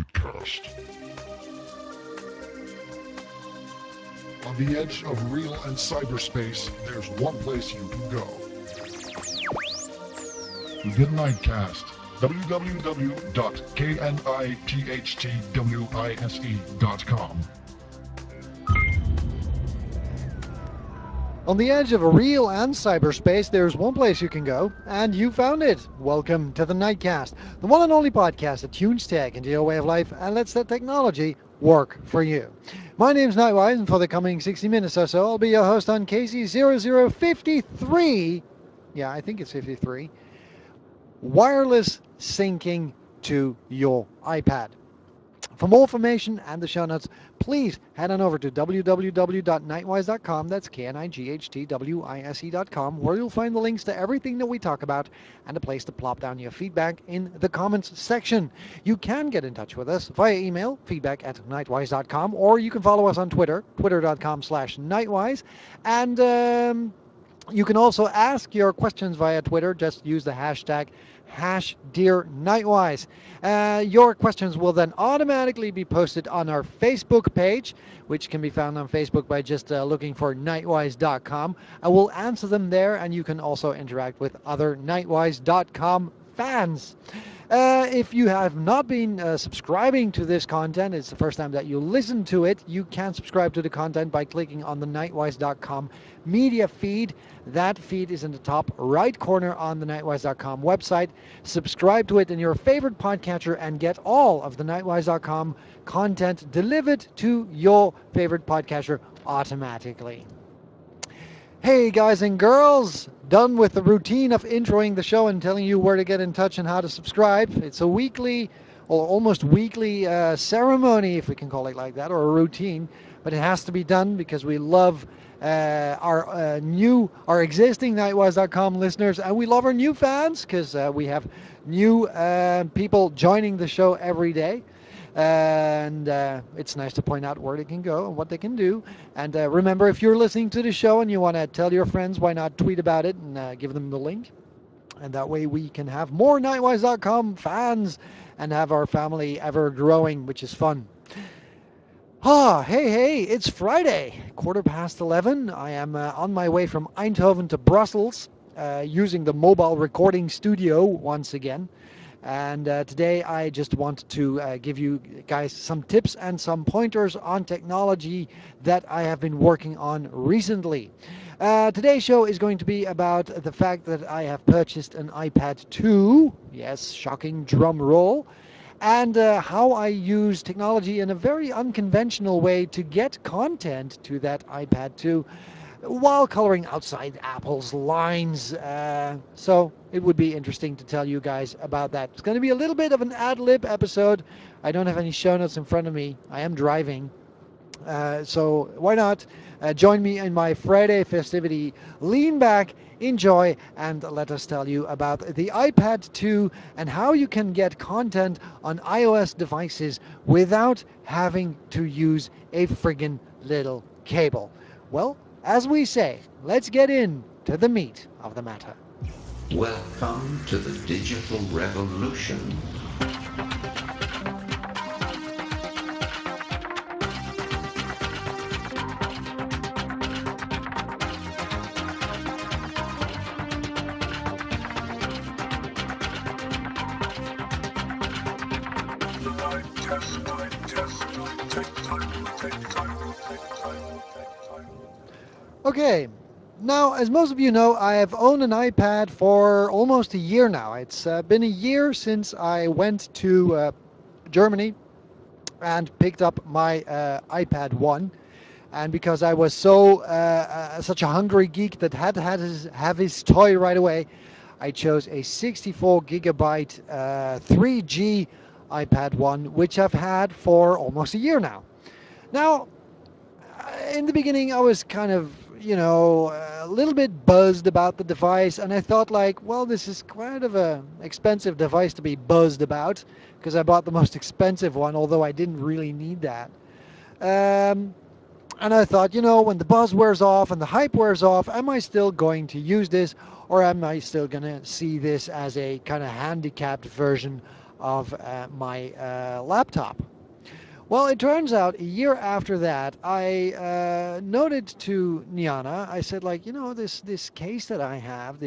On the edge of real and cyberspace, there's one place you can go. The Nightcast. www.knighthtwise.com. On the edge of real and cyberspace, there's one place you can go, and you found it. Welcome to the Nightcast, the one and only podcast that tunes tech into your way of life and lets that technology work for you. My name's Nightwise, and for the coming 60 minutes or so, I'll be your host on KC0053. Yeah, I think it's 53. Wireless syncing to your iPad. For more information and the show notes, please head on over to www.knightwise.com. That's KNIGHTWISE.com, where you'll find the links to everything that we talk about and a place to plop down your feedback in the comments section. You can get in touch with us via email, feedback@knightwise.com, or you can follow us on Twitter, twitter.com/knightwise. And you can also ask your questions via Twitter. Just use the hashtag #DearNightwise. Your questions will then automatically be posted on our Facebook page, which can be found on Facebook by just looking for Nightwise.com. I will answer them there, and you can also interact with other Nightwise.com fans. If you have not been subscribing to this content, it's the first time that you listen to it, you can subscribe to the content by clicking on the Nightwise.com media feed. That feed is in the top right corner on the Nightwise.com website. Subscribe to it in your favorite podcatcher and get all of the Nightwise.com content delivered to your favorite podcatcher automatically. Hey guys and girls, done with the routine of introing the show and telling you where to get in touch and how to subscribe. It's a weekly or almost weekly ceremony, if we can call it like that, or a routine, but it has to be done because we love our existing Nightwise.com listeners, and we love our new fans because we have new people joining the show every day. And it's nice to point out where they can go and what they can do. And remember, if you're listening to the show and you want to tell your friends, why not tweet about it and give them the link? And that way we can have more Nightwise.com fans and have our family ever growing, which is fun. Hey, it's Friday, 11:15. I am on my way from Eindhoven to Brussels using the mobile recording studio once again. And today I just want to give you guys some tips and some pointers on technology that I have been working on recently. Today's show is going to be about the fact that I have purchased an iPad 2. Yes, shocking drum roll. And how I use technology in a very unconventional way to get content to that iPad 2 while coloring outside Apple's lines. So it would be interesting to tell you guys about that. It's going to be a little bit of an ad-lib episode. I don't have any show notes in front of me. I am driving. So why not join me in my Friday festivity? Lean back, enjoy, and let us tell you about the iPad 2 and how you can get content on iOS devices without having to use a friggin' little cable. Well, as we say, let's get into the meat of the matter. Welcome to the digital revolution. Okay, now, as most of you know, I have owned an iPad for almost a year now. It's been a year since I went to Germany and picked up my iPad 1. And because I was such a hungry geek that had to have his toy right away, I chose a 64 gigabyte 3G iPad 1, which I've had for almost a year now. Now, in the beginning, I was kind of, a little bit buzzed about the device, and I thought, like, well, this is kind of a expensive device to be buzzed about, because I bought the most expensive one, although I didn't really need that. Um, and I thought, when the buzz wears off and the hype wears off, am I still going to use this, or am I still going to see this as a kind of handicapped version of my laptop. Well, it turns out a year after that, I noted to Niana. I said, like, this case that I have,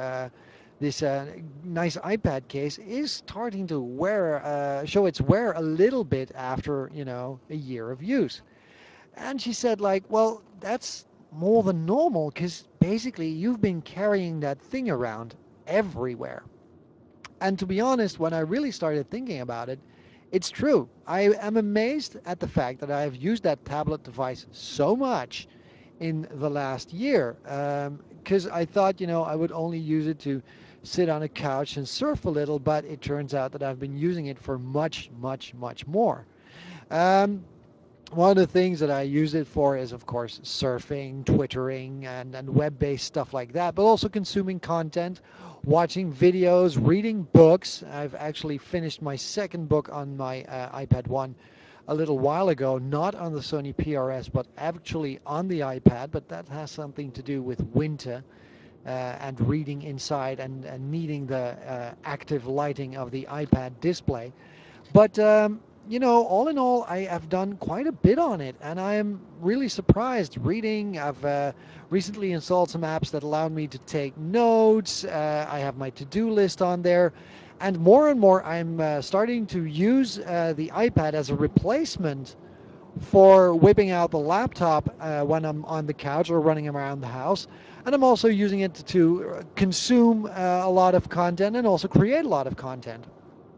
this nice iPad case, is starting to show its wear a little bit after a year of use. And she said, like, well, that's more than normal because basically you've been carrying that thing around everywhere. And to be honest, when I really started thinking about it, it's true. I am amazed at the fact that I have used that tablet device so much in the last year. Because I thought, I would only use it to sit on a couch and surf a little, but it turns out that I've been using it for much, much, much more. Um, One of the things that I use it for is, of course, surfing, twittering, and web-based stuff like that, but also consuming content, watching videos, reading books. I've actually finished my second book on my iPad 1 a little while ago, not on the Sony PRS, but actually on the iPad, but that has something to do with winter and reading inside and needing the active lighting of the iPad display. But all in all, I have done quite a bit on it, and I am really surprised. Reading, I've recently installed some apps that allowed me to take notes. I have my to-do list on there, and more, I'm starting to use the iPad as a replacement for whipping out the laptop when I'm on the couch or running around the house. And I'm also using it to consume a lot of content and also create a lot of content.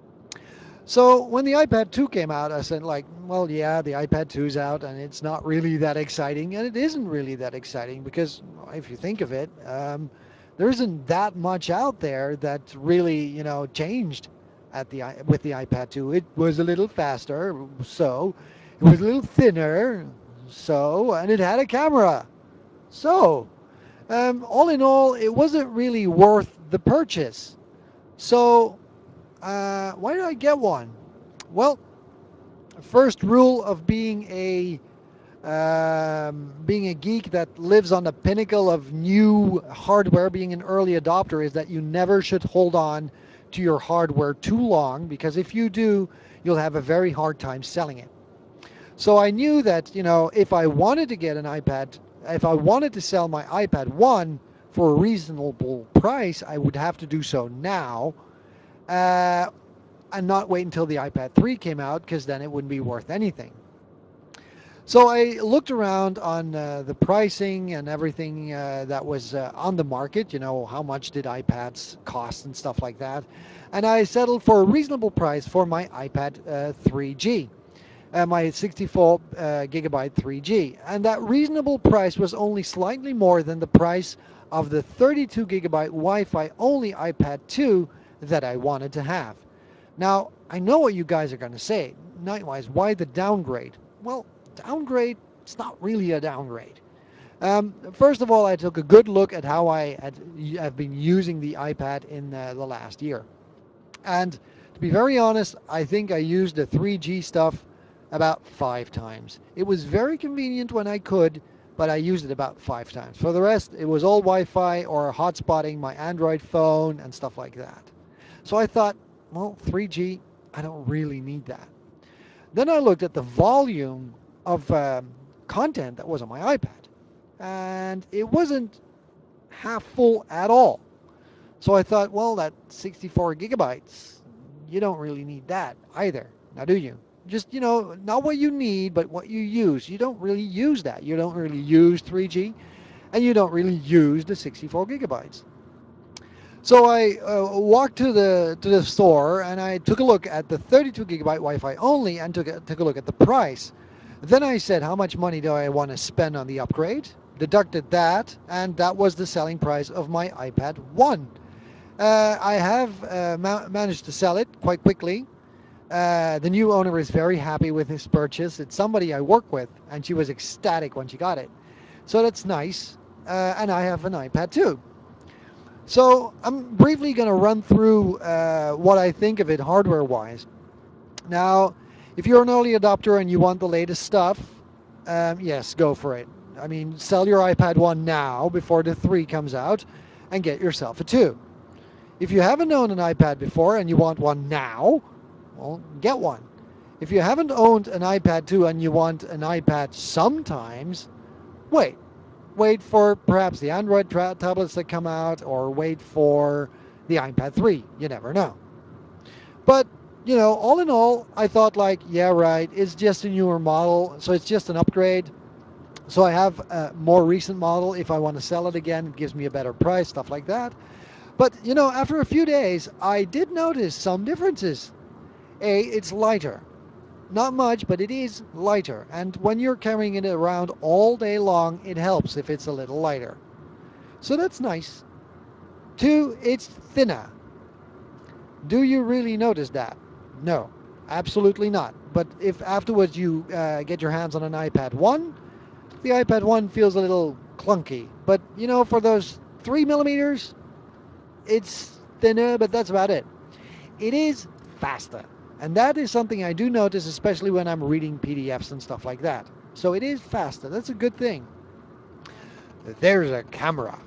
So when the iPad 2 came out, I said, like, well, yeah, the iPad 2's out, and it's not really that exciting, and it isn't really that exciting because if you think of it, there isn't that much out there that really, changed with the iPad 2. It was a little faster, so it was a little thinner, so, and it had a camera, so. All in all, it wasn't really worth the purchase. So why did I get one? Well, first rule of being a geek that lives on the pinnacle of new hardware, being an early adopter, is that you never should hold on to your hardware too long, because if you do, you'll have a very hard time selling it. So I knew that, if I wanted to get an iPad, if I wanted to sell my iPad 1 for a reasonable price, I would have to do so now. Uh, and not wait until the iPad 3 came out, because then it wouldn't be worth anything. So I looked around on the pricing and everything that was on the market. How much did iPads cost and stuff like that. And I settled for a reasonable price for my iPad 3G, my 64 gigabyte 3G. And that reasonable price was only slightly more than the price of the 32 gigabyte Wi-Fi only iPad 2 that I wanted to have. Now, I know what you guys are going to say. Nightwise, why the downgrade? Well, downgrade, it's not really a downgrade. First of all, I took a good look at how have been using the iPad in the last year. And to be very honest, I think I used the 3G stuff about 5 times. It was very convenient when I could, but I used it about 5 times. For the rest, it was all Wi-Fi or hotspotting my Android phone and stuff like that. So I thought, well, 3G, I don't really need that. Then I looked at the volume of content that was on my iPad, and it wasn't half full at all. So I thought, well, that 64 gigabytes, you don't really need that either. Now, do you? Just, not what you need, but what you use. You don't really use that. You don't really use 3G, and you don't really use the 64 gigabytes. So I walked to the store, and I took a look at the 32 gigabyte Wi-Fi only and took a look at the price. Then I said, how much money do I want to spend on the upgrade? Deducted that, and that was the selling price of my iPad 1. I have managed to sell it quite quickly. The new owner is very happy with his purchase. It's somebody I work with, and she was ecstatic when she got it. So that's nice. And I have an iPad too. So I'm briefly going to run through what I think of it hardware-wise. Now, if you're an early adopter and you want the latest stuff, yes, go for it. I mean, sell your iPad 1 now before the 3 comes out and get yourself a 2. If you haven't owned an iPad before and you want one now, Well, get one. If you haven't owned an iPad 2 and you want an iPad sometimes, wait. Wait for perhaps the Android tablets that come out, or wait for the iPad 3. You never know. But, all in all, I thought, like, yeah, right, it's just a newer model, so it's just an upgrade. So I have a more recent model. If I want to sell it again, it gives me a better price, stuff like that. But, after a few days, I did notice some differences. It's lighter. Not much, but it is lighter. And when you're carrying it around all day long, it helps if it's a little lighter. So that's nice. Two, it's thinner. Do you really notice that? No, absolutely not. But if afterwards you get your hands on an iPad 1, the iPad 1 feels a little clunky. But for those 3 millimeters, it's thinner, but that's about it. It is faster. And that is something I do notice, especially when I'm reading PDFs and stuff like that. So it is faster. That's a good thing. There's a camera.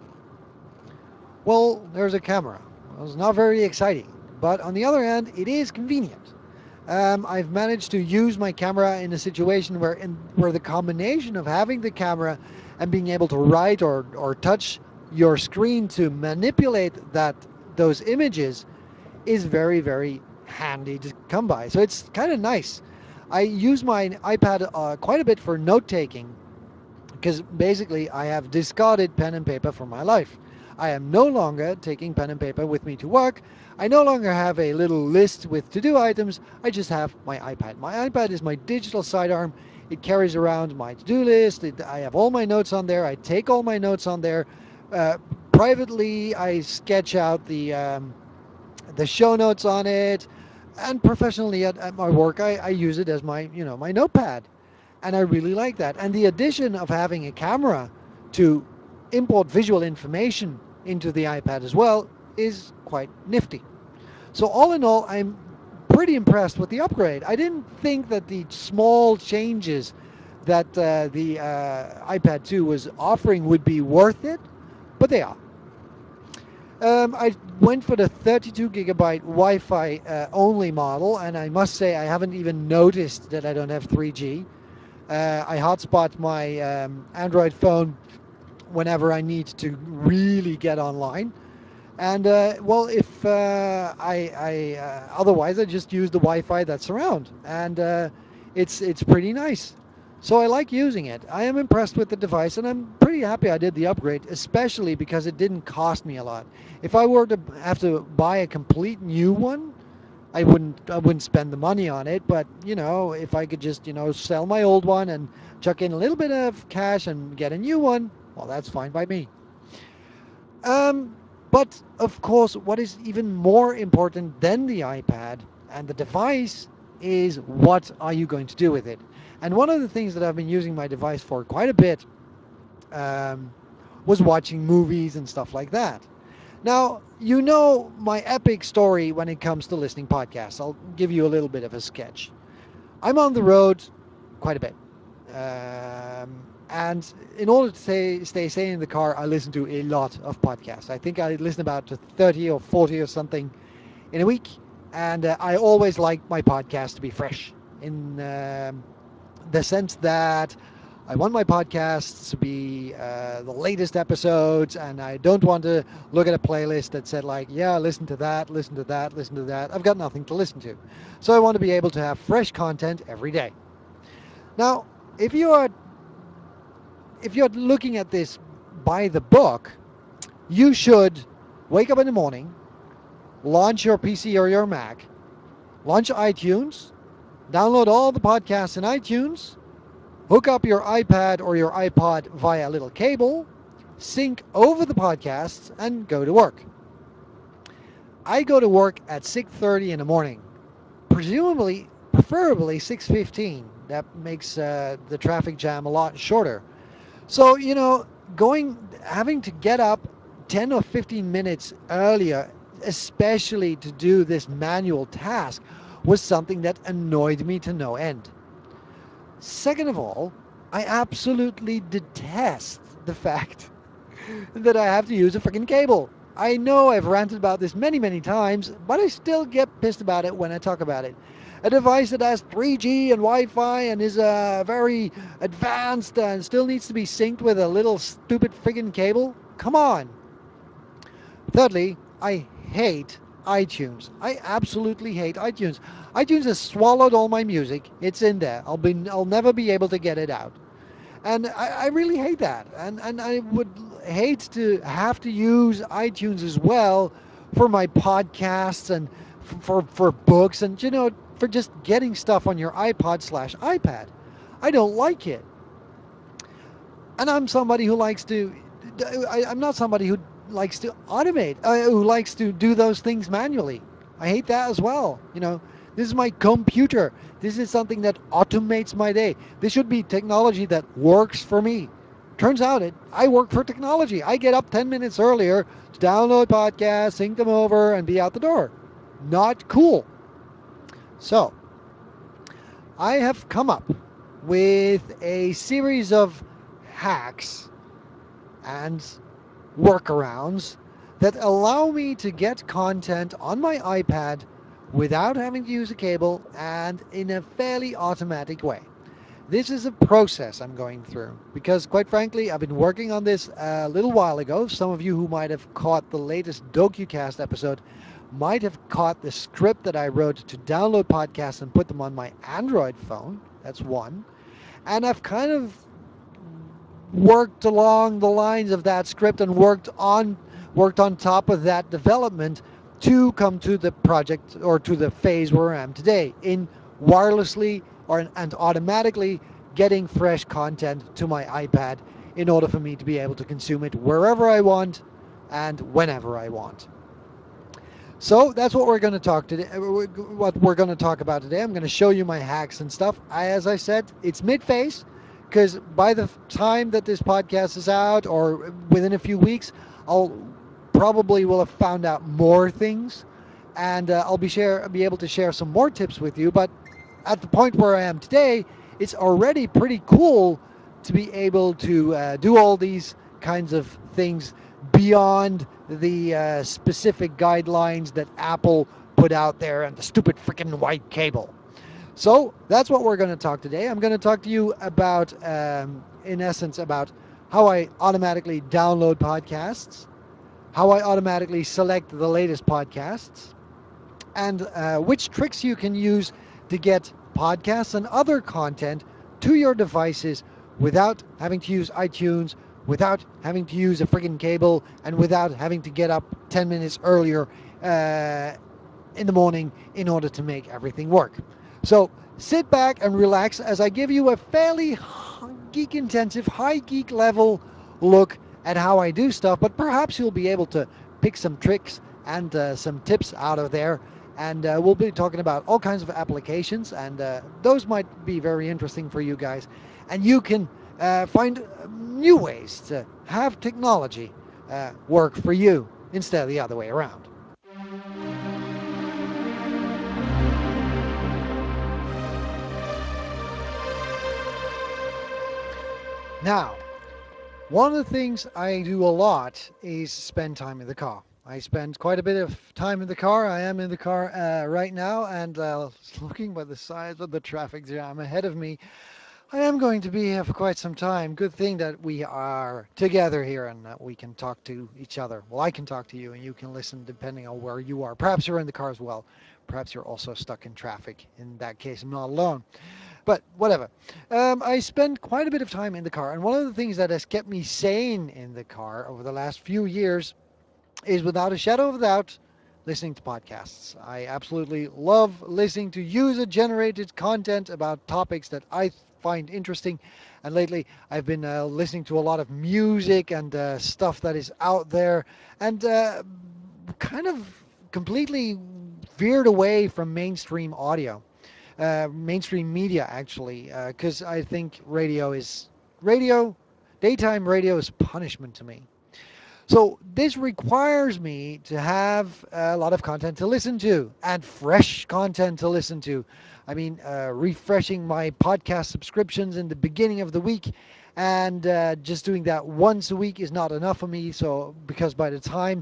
Well, there's a camera. Well, it's not very exciting. But on the other hand, it is convenient. I've managed to use my camera in a situation where the combination of having the camera and being able to write or touch your screen to manipulate those images is very, very handy to come by. So it's kind of nice. I use my iPad quite a bit for note taking because basically I have discarded pen and paper from my life. I am no longer taking pen and paper with me to work. I no longer have a little list with to-do items. I just have my iPad. My iPad is my digital sidearm. It carries around my to-do list. I have all my notes on there. I take all my notes on there. Uh, Privately, I sketch out the show notes on it, and professionally at my work, I use it as my notepad, and I really like that. And the addition of having a camera to import visual information into the iPad as well is quite nifty. So all in all, I'm pretty impressed with the upgrade. I didn't think that the small changes that the iPad 2 was offering would be worth it, but they are. I went for the 32 gigabyte Wi-Fi only model, and I must say I haven't even noticed that I don't have 3G. I hotspot my Android phone whenever I need to really get online. And well, if otherwise I just use the Wi-Fi that's around, and it's pretty nice. So I like using it. I am impressed with the device, and I'm pretty happy I did the upgrade, especially because it didn't cost me a lot. If I were to have to buy a complete new one, I wouldn't spend the money on it. But if I could just sell my old one and chuck in a little bit of cash and get a new one, well, that's fine by me. Um, but of course, what is even more important than the iPad and the device is what are you going to do with it? And one of the things that I've been using my device for quite a bit um, was watching movies and stuff like that. Now, my epic story when it comes to listening podcasts. I'll give you a little bit of a sketch. I'm on the road quite a bit. And in order to stay sane in the car, I listen to a lot of podcasts. I think I listen about to 30 or 40 or something in a week. And I always like my podcast to be fresh in the sense that I want my podcasts to be the latest episodes, and I don't want to look at a playlist that said, like, yeah, listen to that, listen to that, listen to that. I've got nothing to listen to. So I want to be able to have fresh content every day. Now, if you are if you're looking at this by the book, you should wake up in the morning, launch your PC or your Mac, launch iTunes, download all the podcasts in iTunes, hook up your iPad or your iPod via a little cable, sync over the podcasts, and go to work. I go to work at 6:30 in the morning, preferably 6:15. That makes the traffic jam a lot shorter. So, having to get up 10 or 15 minutes earlier, especially to do this manual task, was something that annoyed me to no end. Second of all, I absolutely detest the fact that I have to use a freaking cable. I know I've ranted about this many, many times, but I still get pissed about it when I talk about it. A device that has 3G and Wi Fi and is very advanced and still needs to be synced with a little stupid friggin' cable? Come on! Thirdly, I hate iTunes. I absolutely hate iTunes. iTunes has swallowed all my music. It's in there. I'll never be able to get it out. And I really hate that. And I would hate to have to use iTunes as well for my podcasts and for books and, for just getting stuff on your iPod slash iPad. I don't like it. And I'm somebody who likes to. I'm not somebody who likes to automate, who likes to do those things manually. I hate that as well. This is my computer. This is something that automates my day. This should be technology that works for me. Turns out I work for technology. I get up 10 minutes earlier to download podcasts, sync them over, and be out the door. Not cool. So, I have come up with a series of hacks and workarounds that allow me to get content on my iPad without having to use a cable and in a fairly automatic way. This is a process I'm going through because, quite frankly, I've been working on this a little while ago. Some of you who might have caught the latest DokuCast episode might have caught the script that I wrote to download podcasts and put them on my Android phone. That's one. And I've kind of worked along the lines of that script and worked on top of that development to come to the project or to the phase where I am today in wirelessly and automatically getting fresh content to my iPad in order for me to be able to consume it wherever I want and whenever I want. So that's what we're going to talk today. What we're going to talk about today. I'm going to show you my hacks and stuff. As I said, it's mid-phase because by the time that this podcast is out, or within a few weeks, I'll probably will have found out more things, and I'll be able to share some more tips with you. But at the point where I am today, it's already pretty cool to be able to do all these kinds of things beyond the specific guidelines that Apple put out there and the stupid freaking white cable. So that's what we're going to talk today. I'm going to talk to you about, in essence, about how I automatically download podcasts, how I automatically select the latest podcasts, and which tricks you can use to get podcasts and other content to your devices without having to use iTunes, without having to use a friggin' cable, and without having to get up 10 minutes earlier in the morning in order to make everything work. So sit back and relax as I give you a fairly geek intensive, high geek level look at how I do stuff, but perhaps you'll be able to pick some tricks and some tips out of there. And we'll be talking about all kinds of applications, and those might be very interesting for you guys. And you can find new ways to have technology work for you instead of the other way around. Now, one of the things I do a lot is spend time in the car. I spend quite a bit of time in the car. I am in the car right now, and looking by the size of the traffic jam ahead of me, I am going to be here for quite some time. Good thing that we are together here and that we can talk to each other. Well, I can talk to you and you can listen depending on where you are. Perhaps you're in the car as well. Perhaps you're also stuck in traffic. In that case, I'm not alone. But whatever. I spend quite a bit of time in the car, and one of the things that has kept me sane in the car over the last few years is without a shadow of a doubt listening to podcasts. I absolutely love listening to user generated content about topics that I find interesting. And lately, I've been listening to a lot of music and stuff that is out there and kind of completely veered away from mainstream audio. Mainstream media actually, because I think radio, daytime radio is punishment to me. So this requires me to have a lot of content to listen to and fresh content to listen to. I mean, refreshing my podcast subscriptions in the beginning of the week, and just doing that once a week is not enough for me. So because by the time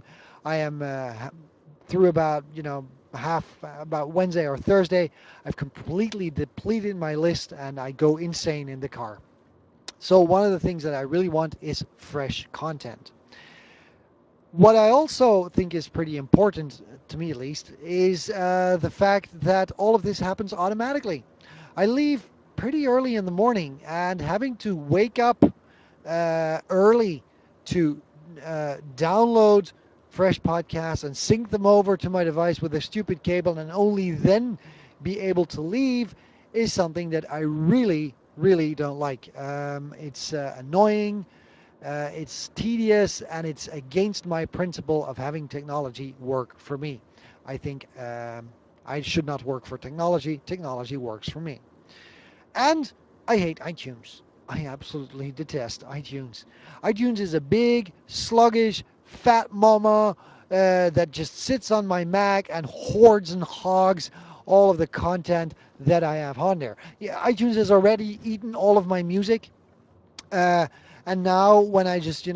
I am through about half about Wednesday or Thursday. I've completely depleted my list and I go insane in the car. So one of the things that I really want is fresh content. What I also think is pretty important, to me at least, is the fact that all of this happens automatically. I leave pretty early in the morning, and having to wake up early to download fresh podcasts and sync them over to my device with a stupid cable and only then be able to leave is something that I really, really don't like. It's annoying, it's tedious, and it's against my principle of having technology work for me. I think I should not work for technology. Technology works for me. And I hate iTunes. I absolutely detest iTunes. iTunes is a big, sluggish, fat mama that just sits on my Mac and hoards and hogs all of the content that I have on there. Yeah, iTunes has already eaten all of my music. Uh, and now when I just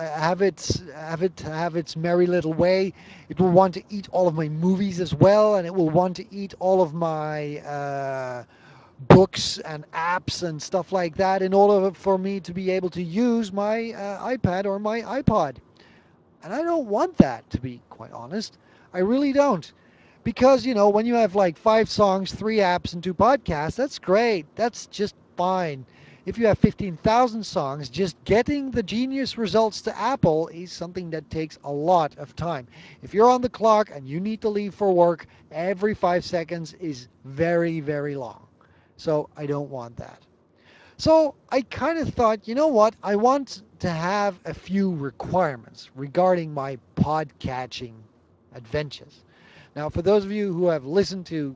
have its merry little way, it will want to eat all of my movies as well, and it will want to eat all of my books and apps and stuff like that in order for me to be able to use my iPad or my iPod. And I don't want that, to be quite honest. I really don't. Because, when you have like 5 songs, 3 apps, and 2 podcasts, that's great. That's just fine. If you have 15,000 songs, just getting the genius results to Apple is something that takes a lot of time. If you're on the clock and you need to leave for work, every 5 seconds is very, very long. So I don't want that. So I kind of thought, you know what? I want to have a few requirements regarding my podcatching adventures. Now, for those of you who have listened to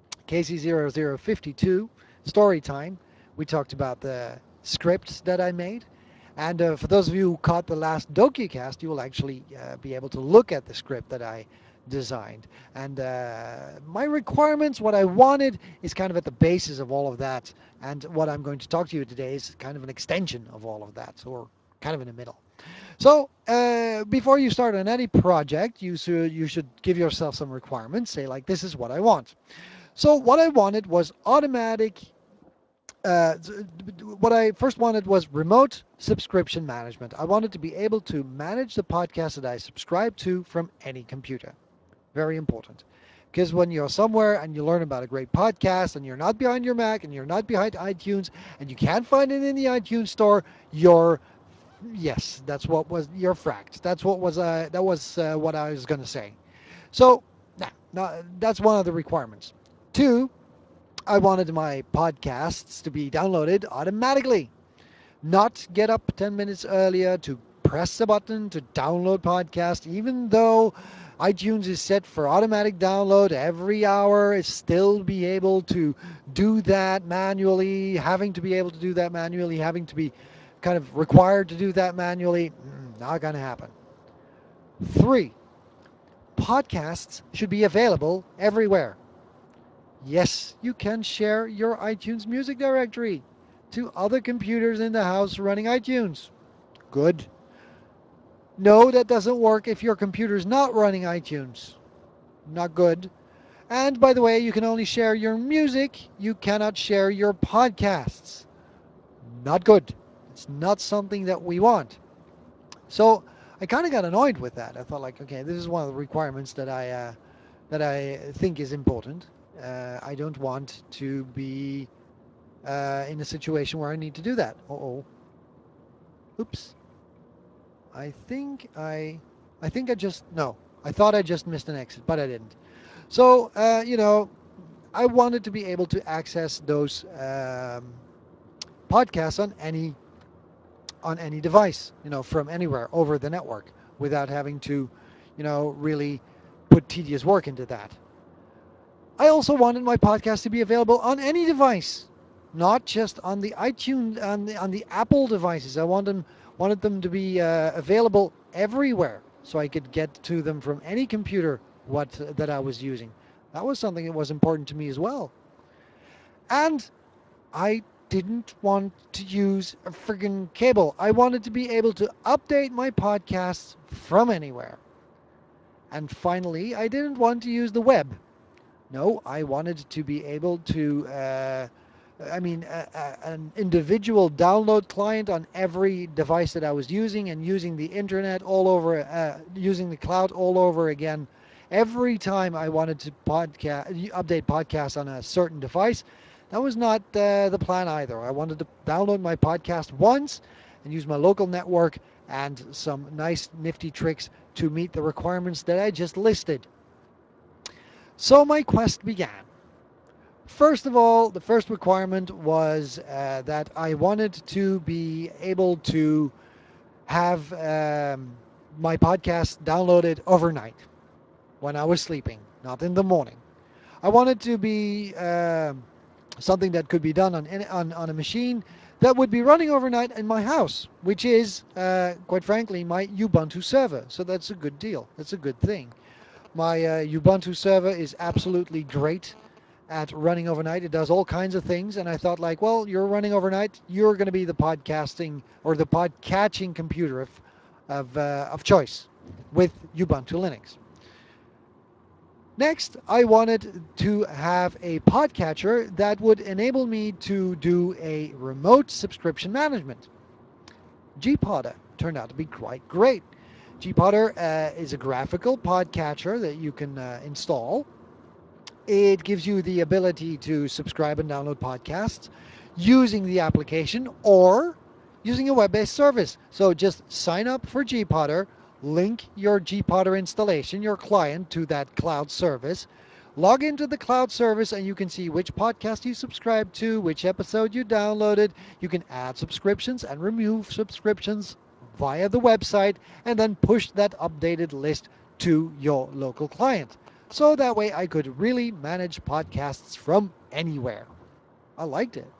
KC0052 Story Time, we talked about the scripts that I made. And for those of you who caught the last DokuCast, you will actually be able to look at the script that I designed. And my requirements, what I wanted, is kind of at the basis of all of that. And what I'm going to talk to you today is kind of an extension of all of that, or kind of in the middle. So before you start on any project, you should give yourself some requirements. Say like, this is what I want. So what I wanted was automatic. Uh, what I first wanted was remote subscription management. I wanted to be able to manage the podcast that I subscribe to from any computer. Very important. Because when you're somewhere and you learn about a great podcast and you're not behind your Mac and you're not behind iTunes and you can't find it in the iTunes store, you're yes, that's what was your fracked. That was what I was going to say. So now, that's one of the requirements. Two, I wanted my podcasts to be downloaded automatically, not get up 10 minutes earlier to press a button to download podcast, even though iTunes is set for automatic download every hour. It's still be able to do that manually, having to be able to do that manually, having to be kind of required to do that manually. Not going to happen. Three, podcasts should be available everywhere. Yes, you can share your iTunes music directory to other computers in the house running iTunes. Good. No, that doesn't work if your computer's not running iTunes. Not good. And by the way, you can only share your music. You cannot share your podcasts. Not good. It's not something that we want. So I kind of got annoyed with that. I thought like, okay, this is one of the requirements that I think is important. I don't want to be in a situation where I need to do that. Oh, oops. I think I just no. I thought I just missed an exit, but I didn't. So I wanted to be able to access those podcasts on any device, from anywhere over the network, without having to, really put tedious work into that. I also wanted my podcast to be available on any device, not just on the iTunes on the Apple devices. I wanted them to be available everywhere, so I could get to them from any computer what that I was using. That was something that was important to me as well. And I didn't want to use a friggin' cable. I wanted to be able to update my podcasts from anywhere. And finally, I didn't want to use the web. No, I wanted to be able to, an individual download client on every device that I was using and using the internet all over, using the cloud all over again. Every time I wanted to update podcasts on a certain device, that was not the plan either. I wanted to download my podcast once and use my local network and some nice nifty tricks to meet the requirements that I just listed. So my quest began. First of all, the first requirement was that I wanted to be able to have my podcast downloaded overnight when I was sleeping, not in the morning. I wanted to be something that could be done on a machine that would be running overnight in my house, which is, quite frankly, my Ubuntu server. So that's a good deal. That's a good thing. My Ubuntu server is absolutely great at running overnight. It does all kinds of things, and I thought, like, well, you're running overnight. You're going to be the podcasting or the podcatching computer of choice with Ubuntu Linux. Next, I wanted to have a podcatcher that would enable me to do a remote subscription management. Gpodder turned out to be quite great. Gpodder is a graphical podcatcher that you can install. It gives you the ability to subscribe and download podcasts using the application or using a web based service. So just sign up for Gpodder, link your Gpodder installation, your client, to that cloud service. Log into the cloud service and you can see which podcast you subscribed to, which episode you downloaded. You can add subscriptions and remove subscriptions via the website and then push that updated list to your local client. So that way I could really manage podcasts from anywhere. I liked it.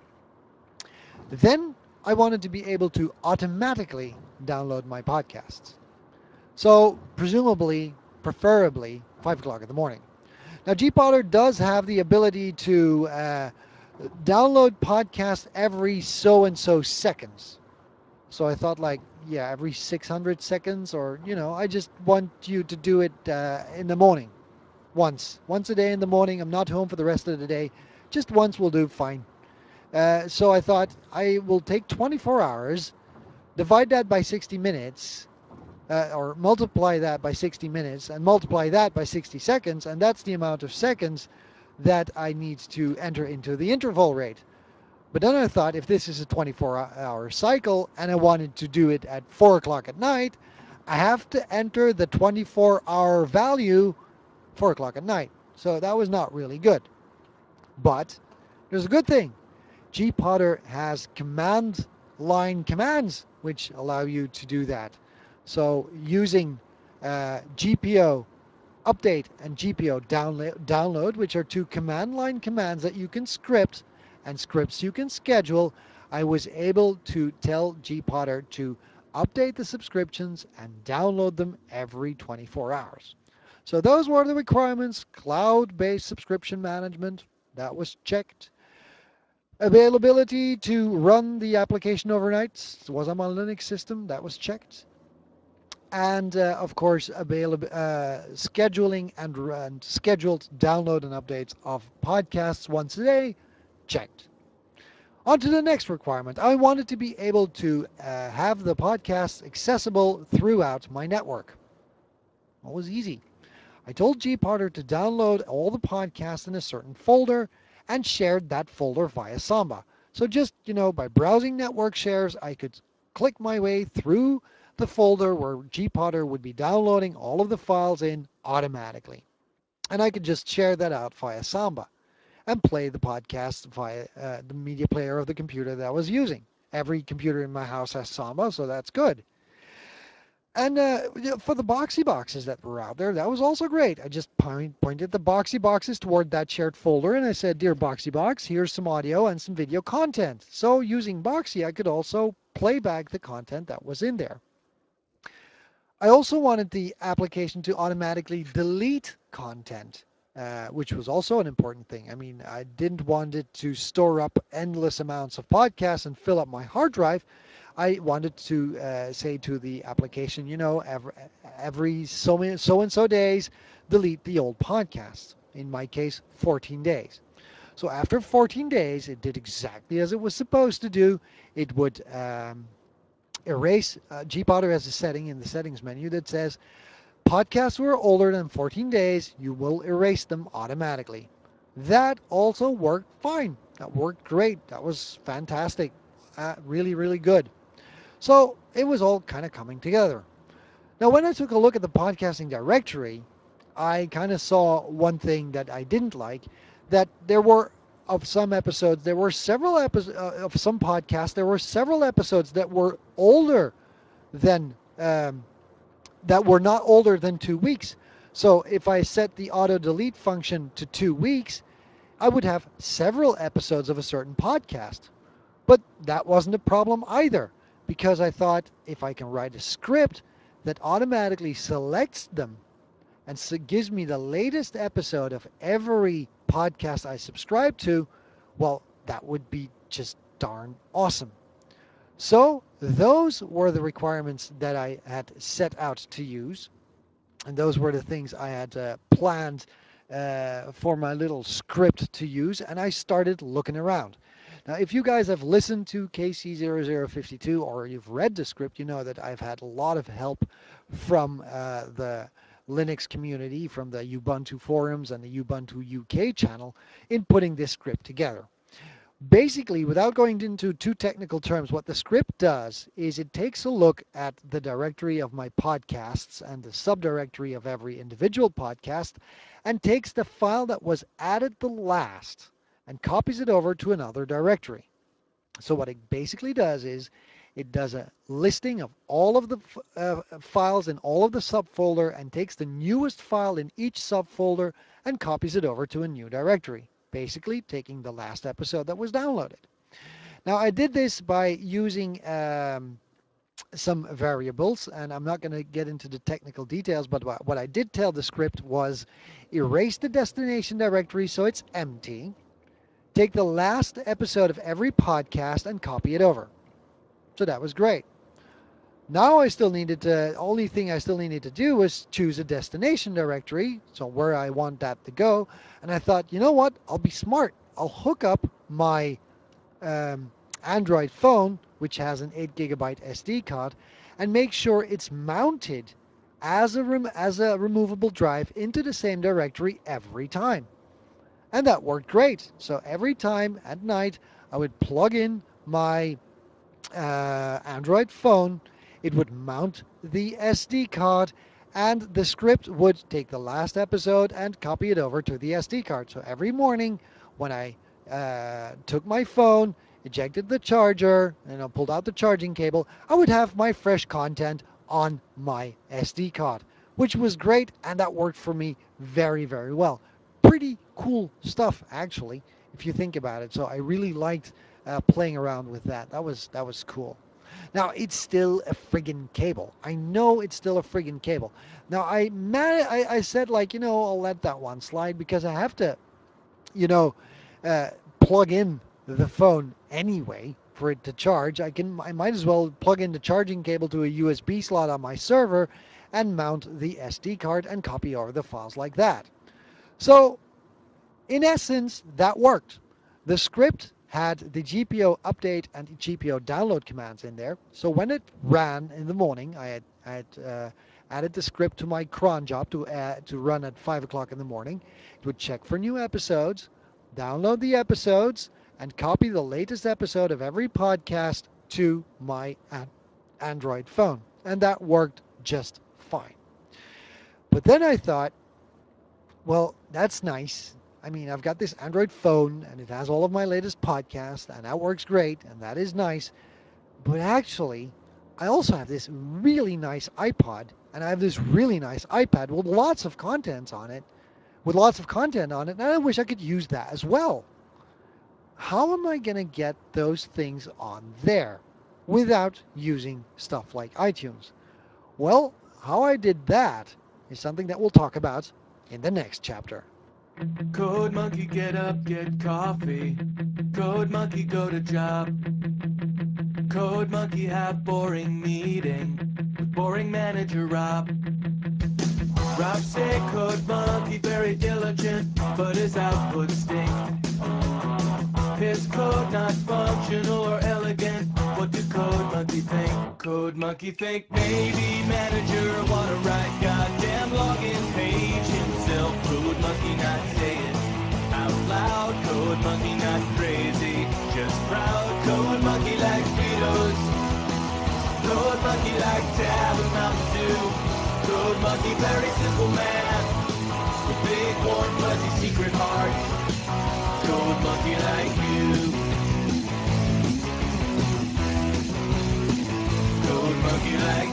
Then I wanted to be able to automatically download my podcasts. So presumably, preferably, 5 o'clock in the morning. Now, Gpodder does have the ability to download podcasts every so and so seconds. So I thought, like, yeah, every 600 seconds, or, I just want you to do it in the morning. Once a day in the morning. I'm not home for the rest of the day. Just once will do fine. So I thought I will take 24 hours, divide that by 60 minutes, or multiply that by 60 minutes, and multiply that by 60 seconds, and that's the amount of seconds that I need to enter into the interval rate. But then I thought, if this is a 24-hour cycle and I wanted to do it at 4 o'clock at night, I have to enter the 24-hour value 4 o'clock at night. So that was not really good. But there's a good thing. Gpodder has command line commands which allow you to do that. So using GPO update and GPO download, which are two command line commands that you can script and scripts you can schedule, I was able to tell Gpodder to update the subscriptions and download them every 24 hours. So those were the requirements. Cloud-based subscription management, that was checked. Availability to run the application overnight was on my Linux system, that was checked. And of course, scheduling and scheduled download and updates of podcasts once a day, checked. On to the next requirement. I wanted to be able to have the podcasts accessible throughout my network. It was easy. I told Gpodder to download all the podcasts in a certain folder and shared that folder via Samba. So just, by browsing network shares, I could click my way through the folder where Gpodder would be downloading all of the files in automatically. And I could just share that out via Samba and play the podcast via the media player of the computer that I was using. Every computer in my house has Samba, so that's good. And for the boxy boxes that were out there, that was also great. I just pointed the boxy boxes toward that shared folder and I said, "Dear boxy box, here's some audio and some video content." So using Boxy, I could also play back the content that was in there. I also wanted the application to automatically delete content, which was also an important thing. I mean, I didn't want it to store up endless amounts of podcasts and fill up my hard drive. I wanted to say to the application, every so and so days, delete the old podcast. In my case, 14 days. So after 14 days, it did exactly as it was supposed to do. It would erase. GPodder has a setting in the settings menu that says podcasts were older than 14 days, you will erase them automatically. That also worked fine. That worked great. That was fantastic. Really, really good. So it was all kind of coming together. Now, when I took a look at the podcasting directory, I kind of saw one thing that I didn't like, that there were of some episodes, there were several episodes of some podcasts, there were several episodes that were older than that were not older than 2 weeks. So if I set the auto delete function to 2 weeks, I would have several episodes of a certain podcast. But that wasn't a problem either, because I thought if I can write a script that automatically selects them and gives me the latest episode of every podcast I subscribe to, well, that would be just darn awesome. So those were the requirements that I had set out to use, and those were the things I had planned for my little script to use, and I started looking around. Now, if you guys have listened to KC0052 or you've read the script, you know that I've had a lot of help from the Linux community, from the Ubuntu forums and the Ubuntu UK channel in putting this script together. Basically, without going into too technical terms, what the script does is it takes a look at the directory of my podcasts and the subdirectory of every individual podcast and takes the file that was added the last and copies it over to another directory. So what it basically does is it does a listing of all of the files in all of the subfolder and takes the newest file in each subfolder and copies it over to a new directory, basically taking the last episode that was downloaded. Now I did this by using some variables, and I'm not going to get into the technical details, but what I did tell the script was erase the destination directory so it's empty, take the last episode of every podcast and copy it over. So that was great. Now only thing I still needed to do was choose a destination directory, so where I want that to go. And I thought, you know what? I'll be smart. I'll hook up my um, Android phone, which has an 8 gigabyte SD card, and make sure it's mounted as a removable drive into the same directory every time. And that worked great. So every time at night, I would plug in my Android phone, it would mount the SD card, and the script would take the last episode and copy it over to the SD card. So every morning when I took my phone, ejected the charger, and I pulled out the charging cable, I would have my fresh content on my SD card, which was great, and that worked for me very, very well. Pretty cool stuff, actually, if you think about it. So I really liked playing around with that. That was cool. Now it's still a friggin' cable. I know it's still a friggin' cable. Now I said, like, I'll let that one slide because I have to you know uh, plug in the phone anyway for it to charge. I might as well plug in the charging cable to a USB slot on my server and mount the SD card and copy over the files like that. So in essence, that worked. The script had the GPO update and GPO download commands in there. So when it ran in the morning, I had added the script to my cron job to run at 5 o'clock in the morning. It would check for new episodes, download the episodes, and copy the latest episode of every podcast to my Android phone. And that worked just fine. But then I thought, well, that's nice. I mean, I've got this Android phone and it has all of my latest podcasts, and that works great, and that is nice. But actually, I also have this really nice iPod, and I have this really nice iPad with lots of content on it, and I wish I could use that as well. How am I going to get those things on there without using stuff like iTunes? Well, how I did that is something that we'll talk about in the next chapter. Code monkey, get up, get coffee. Code monkey, go to job. Code Monkey had boring meeting with boring manager Rob. Rob said Code Monkey very diligent, but his output stink. His code not functional or elegant. What do Code Monkey think? Code Monkey think maybe manager wanna write goddamn login page himself. Code Monkey not say it out loud. Code Monkey not crazy, just proud. Code Monkey like Fritos. Code Monkey like Tab and Mountain Dew. Code Monkey very simple man with big warm fuzzy secret heart. Code Monkey like you. Code Monkey like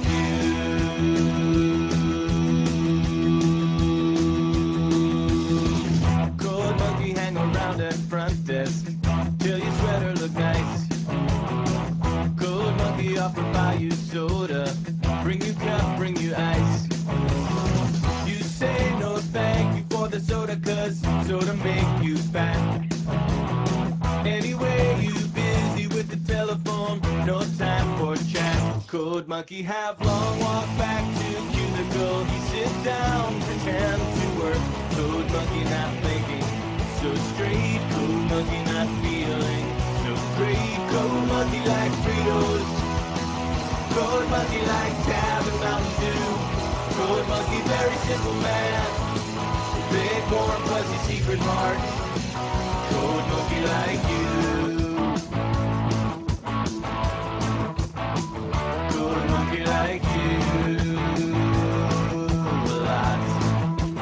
you. Code Monkey hang around at front desk till your sweater look nice. Code Monkey offer buy you soda, bring you cup, bring you ice. You say no thank you for the soda, cause soda make you fat. Anyway, you busy with the telephone, no time for chat. Code Monkey have long walk back to cubicle. He sit down, pretend to work. Code Monkey not thinking so straight. Code Monkey not feeling so great. Code Monkey like Fritos. Code Monkey like Tab and Mountain Dew. Code Monkey very simple man, big warm fuzzy secret heart. Code Monkey like you. Code Monkey like you. Lots.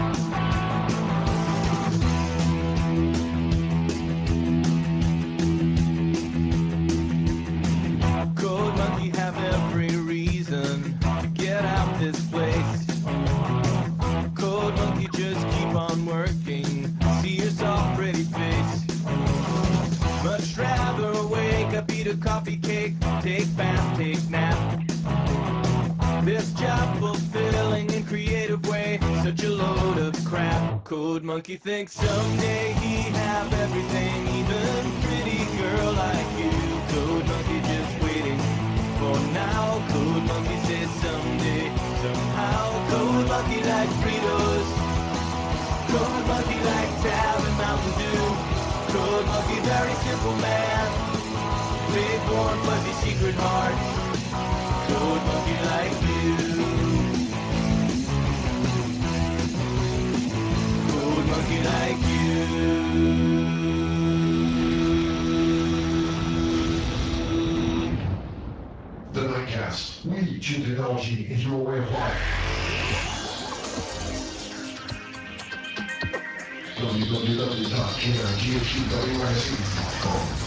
Code Monkey have every reason to get out this place. Code Monkey just keep on working. See your soft pretty face. Much rather wake up, eat a coffee cake, take bath, take nap. This job fulfilling in creative way, such a load of crap. Code Monkey thinks someday he have everything, even pretty girl like you. Code Monkey just waiting for now. Code Monkey says someday, somehow. Code Monkey like Fritos. Code Monkey like Tab and Mountain Dew. Code Monkey very simple man, big warm fuzzy secret heart. Code Monkey like you. Code Monkey like you. The Nightcast. We tune technology into your way of life. www.knghcwrc.com.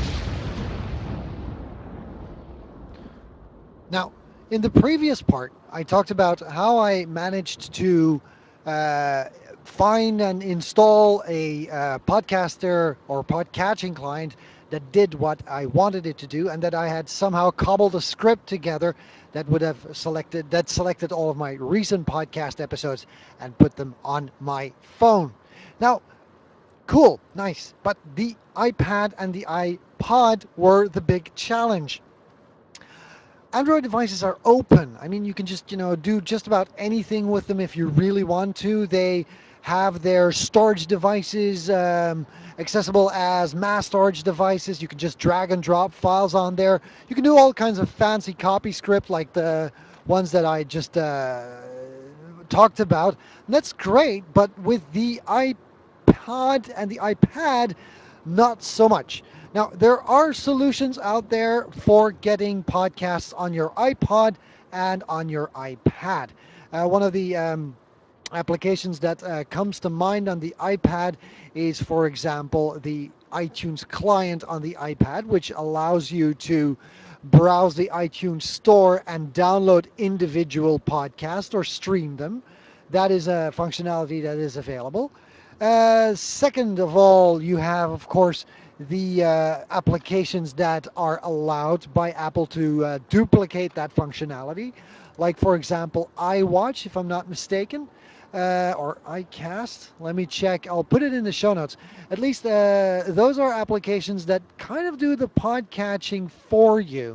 Now, in the previous part, I talked about how I managed to uh, find and install a podcaster or podcatching client that did what I wanted it to do, and that I had somehow cobbled a script together that would have selected all of my recent podcast episodes and put them on my phone. Now, cool, nice, but the iPad and the iPod were the big challenge. Android devices are open. I mean, you can just, do just about anything with them if you really want to. They have their storage devices accessible as mass storage devices. You can just drag and drop files on there. You can do all kinds of fancy copy script like the ones that I just talked about. And that's great, but with the iPod and the iPad, not so much. Now, there are solutions out there for getting podcasts on your iPod and on your iPad. One of the applications that comes to mind on the iPad is, for example, the iTunes client on the iPad, which allows you to browse the iTunes store and download individual podcasts or stream them. That is a functionality that is available. Second of all, you have, of course, the applications that are allowed by Apple to duplicate that functionality. Like, for example, iWatch, if I'm not mistaken, or iCast. Let me check. I'll put it in the show notes. At least those are applications that kind of do the podcatching for you.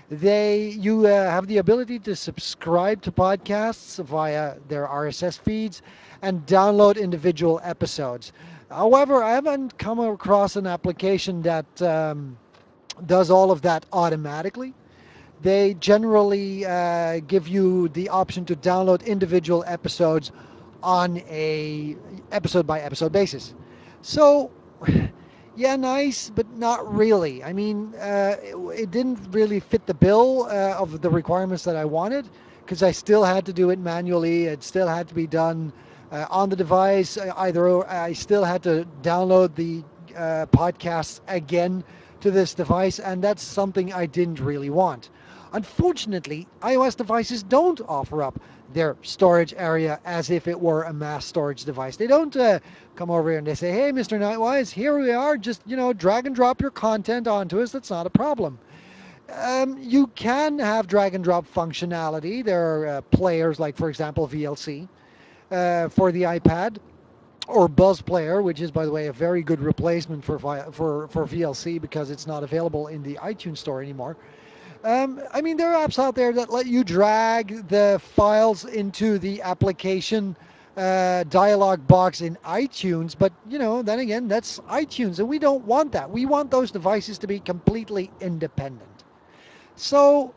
You have the ability to subscribe to podcasts via their RSS feeds and download individual episodes. However, I haven't come across an application that does all of that automatically. They generally give you the option to download individual episodes on a episode by episode basis. So, yeah, nice, but not really. I mean, it didn't really fit the bill of the requirements that I wanted because I still had to do it manually. It still had to be done on the device. Either I still had to download the podcasts again to this device, and that's something I didn't really want. Unfortunately, iOS devices don't offer up their storage area as if it were a mass storage device. They don't come over here and they say, "Hey, Mr. Nightwise, here we are. Just drag and drop your content onto us. That's not a problem." You can have drag and drop functionality. There are players like, for example, VLC for the iPad, or Buzz Player, which is, by the way, a very good replacement for VLC because it's not available in the iTunes Store anymore. I mean, there are apps out there that let you drag the files into the application dialog box in iTunes, but then again, that's iTunes, and we don't want that. We want those devices to be completely independent. So,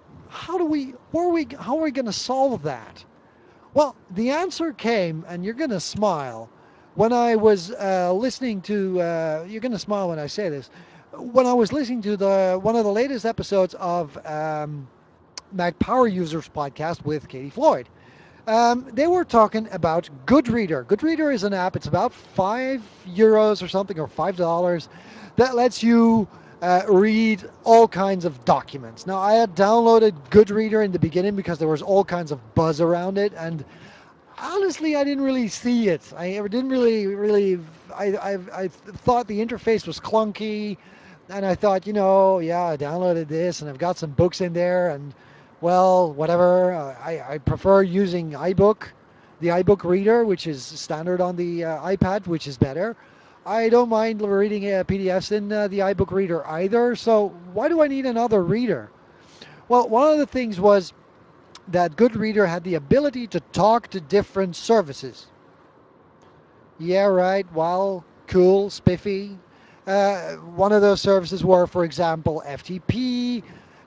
how are we going to solve that? Well, the answer came, and you're going to smile, when I was listening to. You're going to smile when I say this. When I was listening to the one of the latest episodes of Mac Power Users podcast with Katie Floyd. They were talking about Goodreader. Goodreader is an app. It's about €5 or something, or $5, that lets you read all kinds of documents. Now, I had downloaded Goodreader in the beginning because there was all kinds of buzz around it, and honestly, I didn't really see it. I didn't really. I thought the interface was clunky, and I thought, yeah, I downloaded this, and I've got some books in there, and well, whatever. I prefer using iBook, the iBook reader, which is standard on the iPad, which is better. I don't mind reading PDFs in the iBook reader either. So why do I need another reader? Well, one of the things was that Goodreader had the ability to talk to different services. Yeah, right. Well, cool, spiffy. One of those services were, for example, FTP,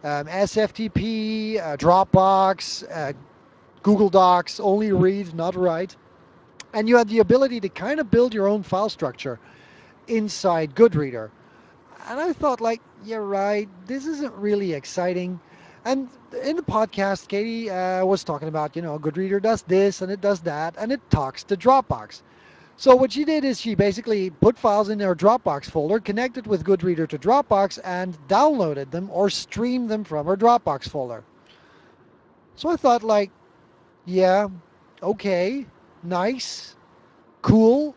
SFTP, Dropbox, Google Docs, only read, not write. And you had the ability to kind of build your own file structure inside Goodreader. And I thought, like, yeah, right, this isn't really exciting. And in the podcast, Katie was talking about, Goodreader does this and it does that, and it talks to Dropbox. So what she did is she basically put files in her Dropbox folder, connected with Goodreader to Dropbox, and downloaded them or streamed them from her Dropbox folder. So I thought, like, yeah, okay, nice, cool,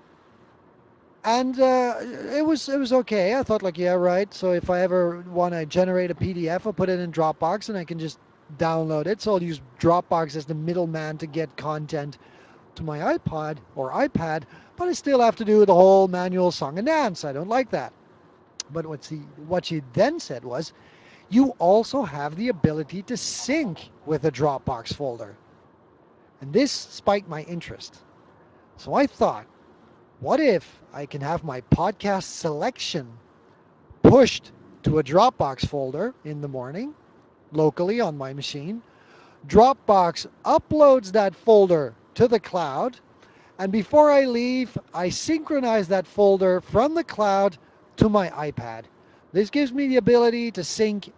and it was okay. I thought, like, yeah, right. So if I ever want to generate a PDF, I'll put it in Dropbox and I can just download it. So I'll use Dropbox as the middleman to get content to my iPod or iPad, but I still have to do the whole manual song and dance. I don't like that. But what she then said was, you also have the ability to sync with a Dropbox folder. And this spiked my interest. So I thought, what if I can have my podcast selection pushed to a Dropbox folder in the morning, locally on my machine? Dropbox uploads that folder to the cloud, and before I leave, I synchronize that folder from the cloud to my iPad. This gives me the ability to sync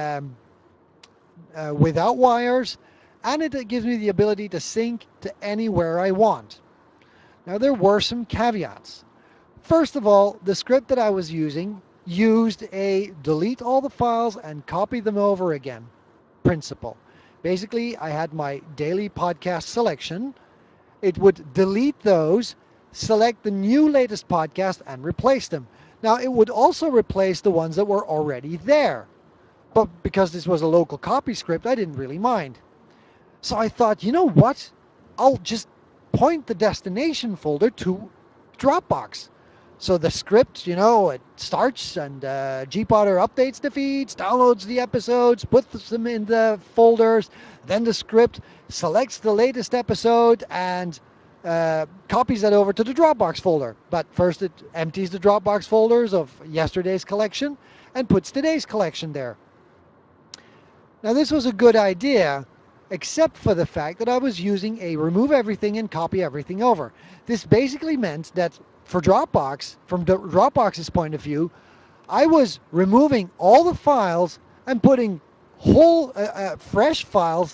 without wires, and it gives me the ability to sync to anywhere I want. Now, there were some caveats. First of all, the script that I was using used a delete all the files and copy them over again principle. Basically, I had my daily podcast selection. It would delete those, select the new latest podcast, and replace them. Now, it would also replace the ones that were already there. But because this was a local copy script, I didn't really mind. So I thought, you know what? I'll just point the destination folder to Dropbox. So the script, it starts and GPotter updates the feeds, downloads the episodes, puts them in the folders. Then the script selects the latest episode and copies that over to the Dropbox folder. But first it empties the Dropbox folders of yesterday's collection and puts today's collection there. Now, this was a good idea, except for the fact that I was using a remove everything and copy everything over. This basically meant that for Dropbox, from Dropbox's point of view, I was removing all the files and putting whole fresh files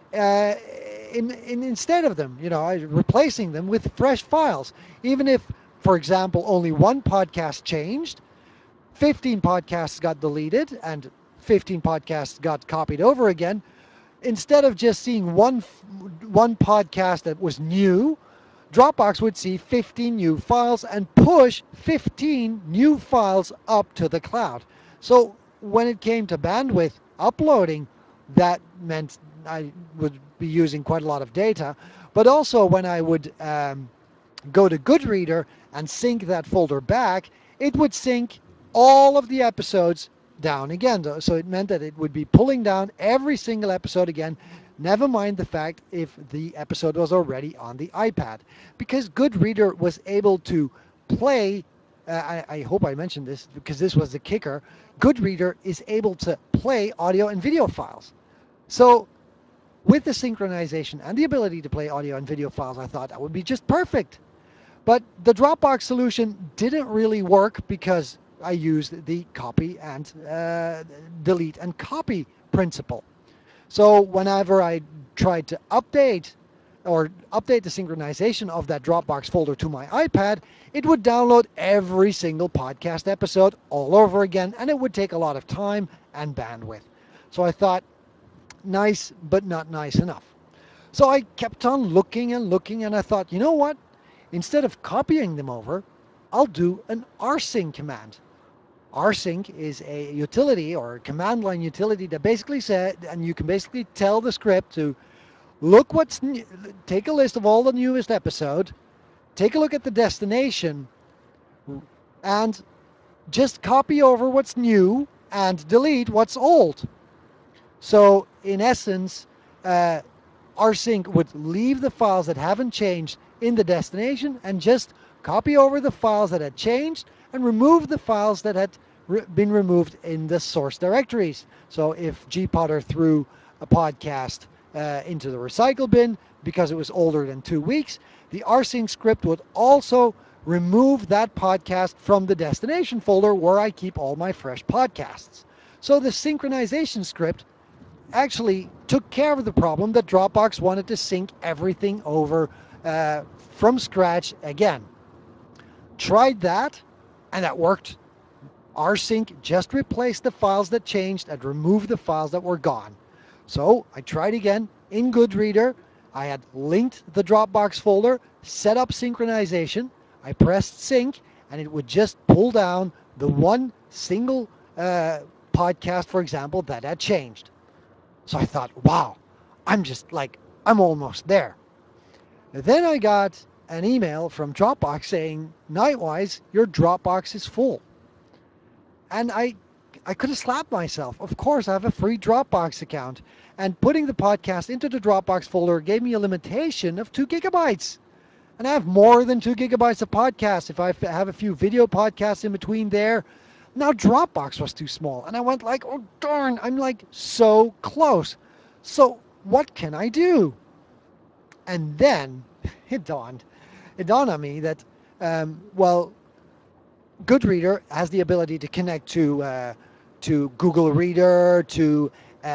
instead of them. Replacing them with fresh files. Even if, for example, only one podcast changed, 15 podcasts got deleted and 15 podcasts got copied over again. Instead of just seeing one podcast that was new, Dropbox would see 15 new files and push 15 new files up to the cloud. So when it came to bandwidth uploading, that meant I would be using quite a lot of data. But also when I would go to Goodreader and sync that folder back, it would sync all of the episodes down again. So it meant that it would be pulling down every single episode again, never mind the fact if the episode was already on the iPad. Because Goodreader was able to play, I hope I mentioned this because this was the kicker, Goodreader is able to play audio and video files. So with the synchronization and the ability to play audio and video files, I thought that would be just perfect. But the Dropbox solution didn't really work because I used the copy and delete and copy principle. So whenever I tried to update the synchronization of that Dropbox folder to my iPad, it would download every single podcast episode all over again, and it would take a lot of time and bandwidth. So I thought, nice, but not nice enough. So I kept on looking and looking, and I thought, you know what? Instead of copying them over, I'll do an rsync command. Rsync is a utility or a command line utility that basically said, and you can basically tell the script to look take a list of all the newest episode, take a look at the destination, and just copy over what's new and delete what's old. So in essence, uh, rsync would leave the files that haven't changed in the destination and just copy over the files that had changed and remove the files that had been removed in the source directories. So if GPotter threw a podcast into the recycle bin because it was older than 2 weeks, the rsync script would also remove that podcast from the destination folder where I keep all my fresh podcasts. So the synchronization script actually took care of the problem that Dropbox wanted to sync everything over from scratch again. Tried that, and that worked. rsync just replaced the files that changed and removed the files that were gone. So I tried again in Goodreader. I had linked the Dropbox folder, set up synchronization. I pressed sync, and it would just pull down the one single podcast, for example, that had changed. So I thought, wow, I'm almost there. Then I got an email from Dropbox saying, Nightwise, your Dropbox is full. And I could have slapped myself. Of course, I have a free Dropbox account. And putting the podcast into the Dropbox folder gave me a limitation of 2 gigabytes. And I have more than 2 gigabytes of podcasts if I have a few video podcasts in between there. Now Dropbox was too small. And I went like, oh darn, I'm like so close. So what can I do? And then it dawned. It dawned on me that, well, Goodreader has the ability to connect to Google Reader, to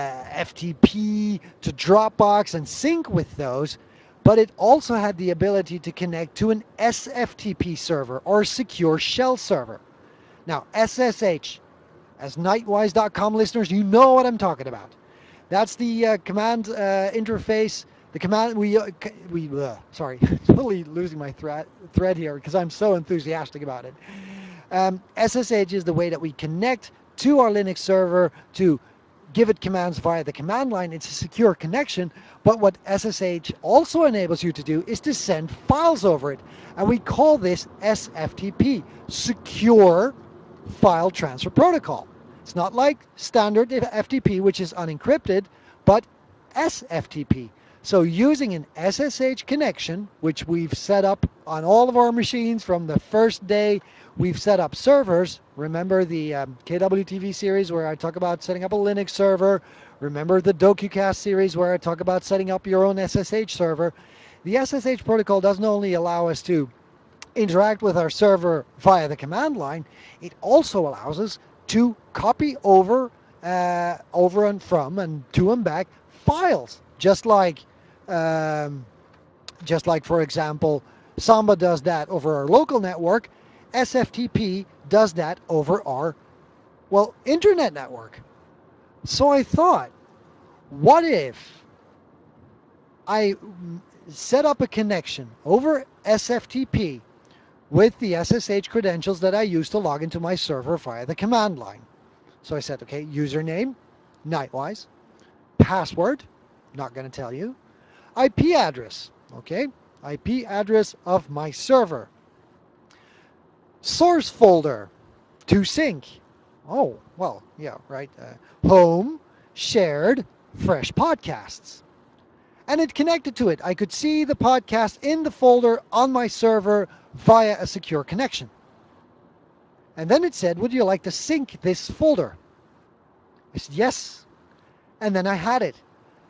FTP, to Dropbox, and sync with those. But it also had the ability to connect to an SFTP server or secure shell server. Now, SSH, as Nightwise.com listeners, you know what I'm talking about. That's the command interface. The command sorry, totally losing my thread here because I'm so enthusiastic about it. SSH is the way that we connect to our Linux server to give it commands via the command line. It's a secure connection. But what SSH also enables you to do is to send files over it. And we call this SFTP, Secure File Transfer Protocol. It's not like standard FTP, which is unencrypted, but SFTP. So using an SSH connection, which we've set up on all of our machines from the first day we've set up servers. Remember the KWTV series where I talk about setting up a Linux server. Remember the DokuCast series where I talk about setting up your own SSH server. The SSH protocol doesn't only allow us to interact with our server via the command line, it also allows us to copy over and from and to and back files, um, just like for example, Samba does that over our local network. SFTP does that over our internet network. So I thought, what if I set up a connection over SFTP with the SSH credentials that I use to log into my server via the command line? So I said, okay, username, Nightwise, password, not going to tell you, IP address, okay, IP address of my server, source folder to sync. Oh, well, yeah, right. Home, shared, fresh podcasts. And it connected to it. I could see the podcast in the folder on my server via a secure connection. And then it said, would you like to sync this folder? I said, yes. And then I had it.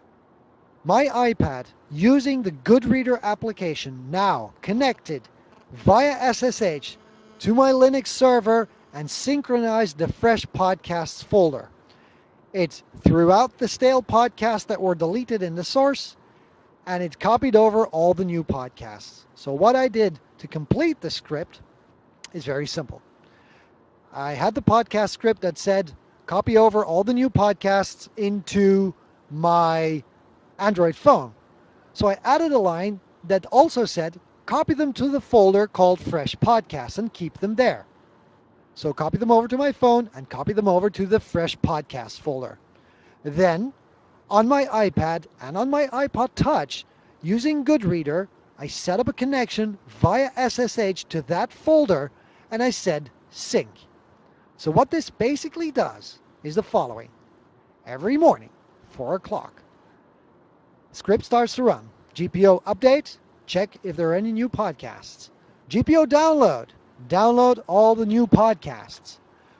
My iPad, using the Goodreader application, now connected via SSH to my Linux server and synchronized the fresh podcasts folder. It threw out the stale podcasts that were deleted in the source, and it copied over all the new podcasts. So what I did to complete the script is very simple. I had the podcast script that said copy over all the new podcasts into my Android phone. So I added a line that also said copy them to the folder called Fresh Podcasts and keep them there. So copy them over to my phone and copy them over to the Fresh Podcasts folder. Then on my iPad and on my iPod Touch, using Goodreader, I set up a connection via SSH to that folder and I said sync. So what this basically does is the following. Every morning, 4 o'clock, script starts to run. GPO update, check if there are any new podcasts. GPO download, download all the new podcasts.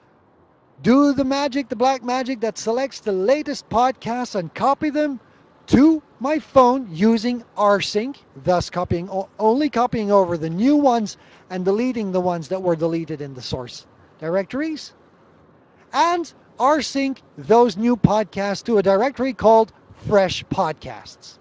Do the magic, the black magic that selects the latest podcasts and copy them to my phone using rsync, thus only copying over the new ones and deleting the ones that were deleted in the source directories. And rsync those new podcasts to a directory called Fresh Podcasts.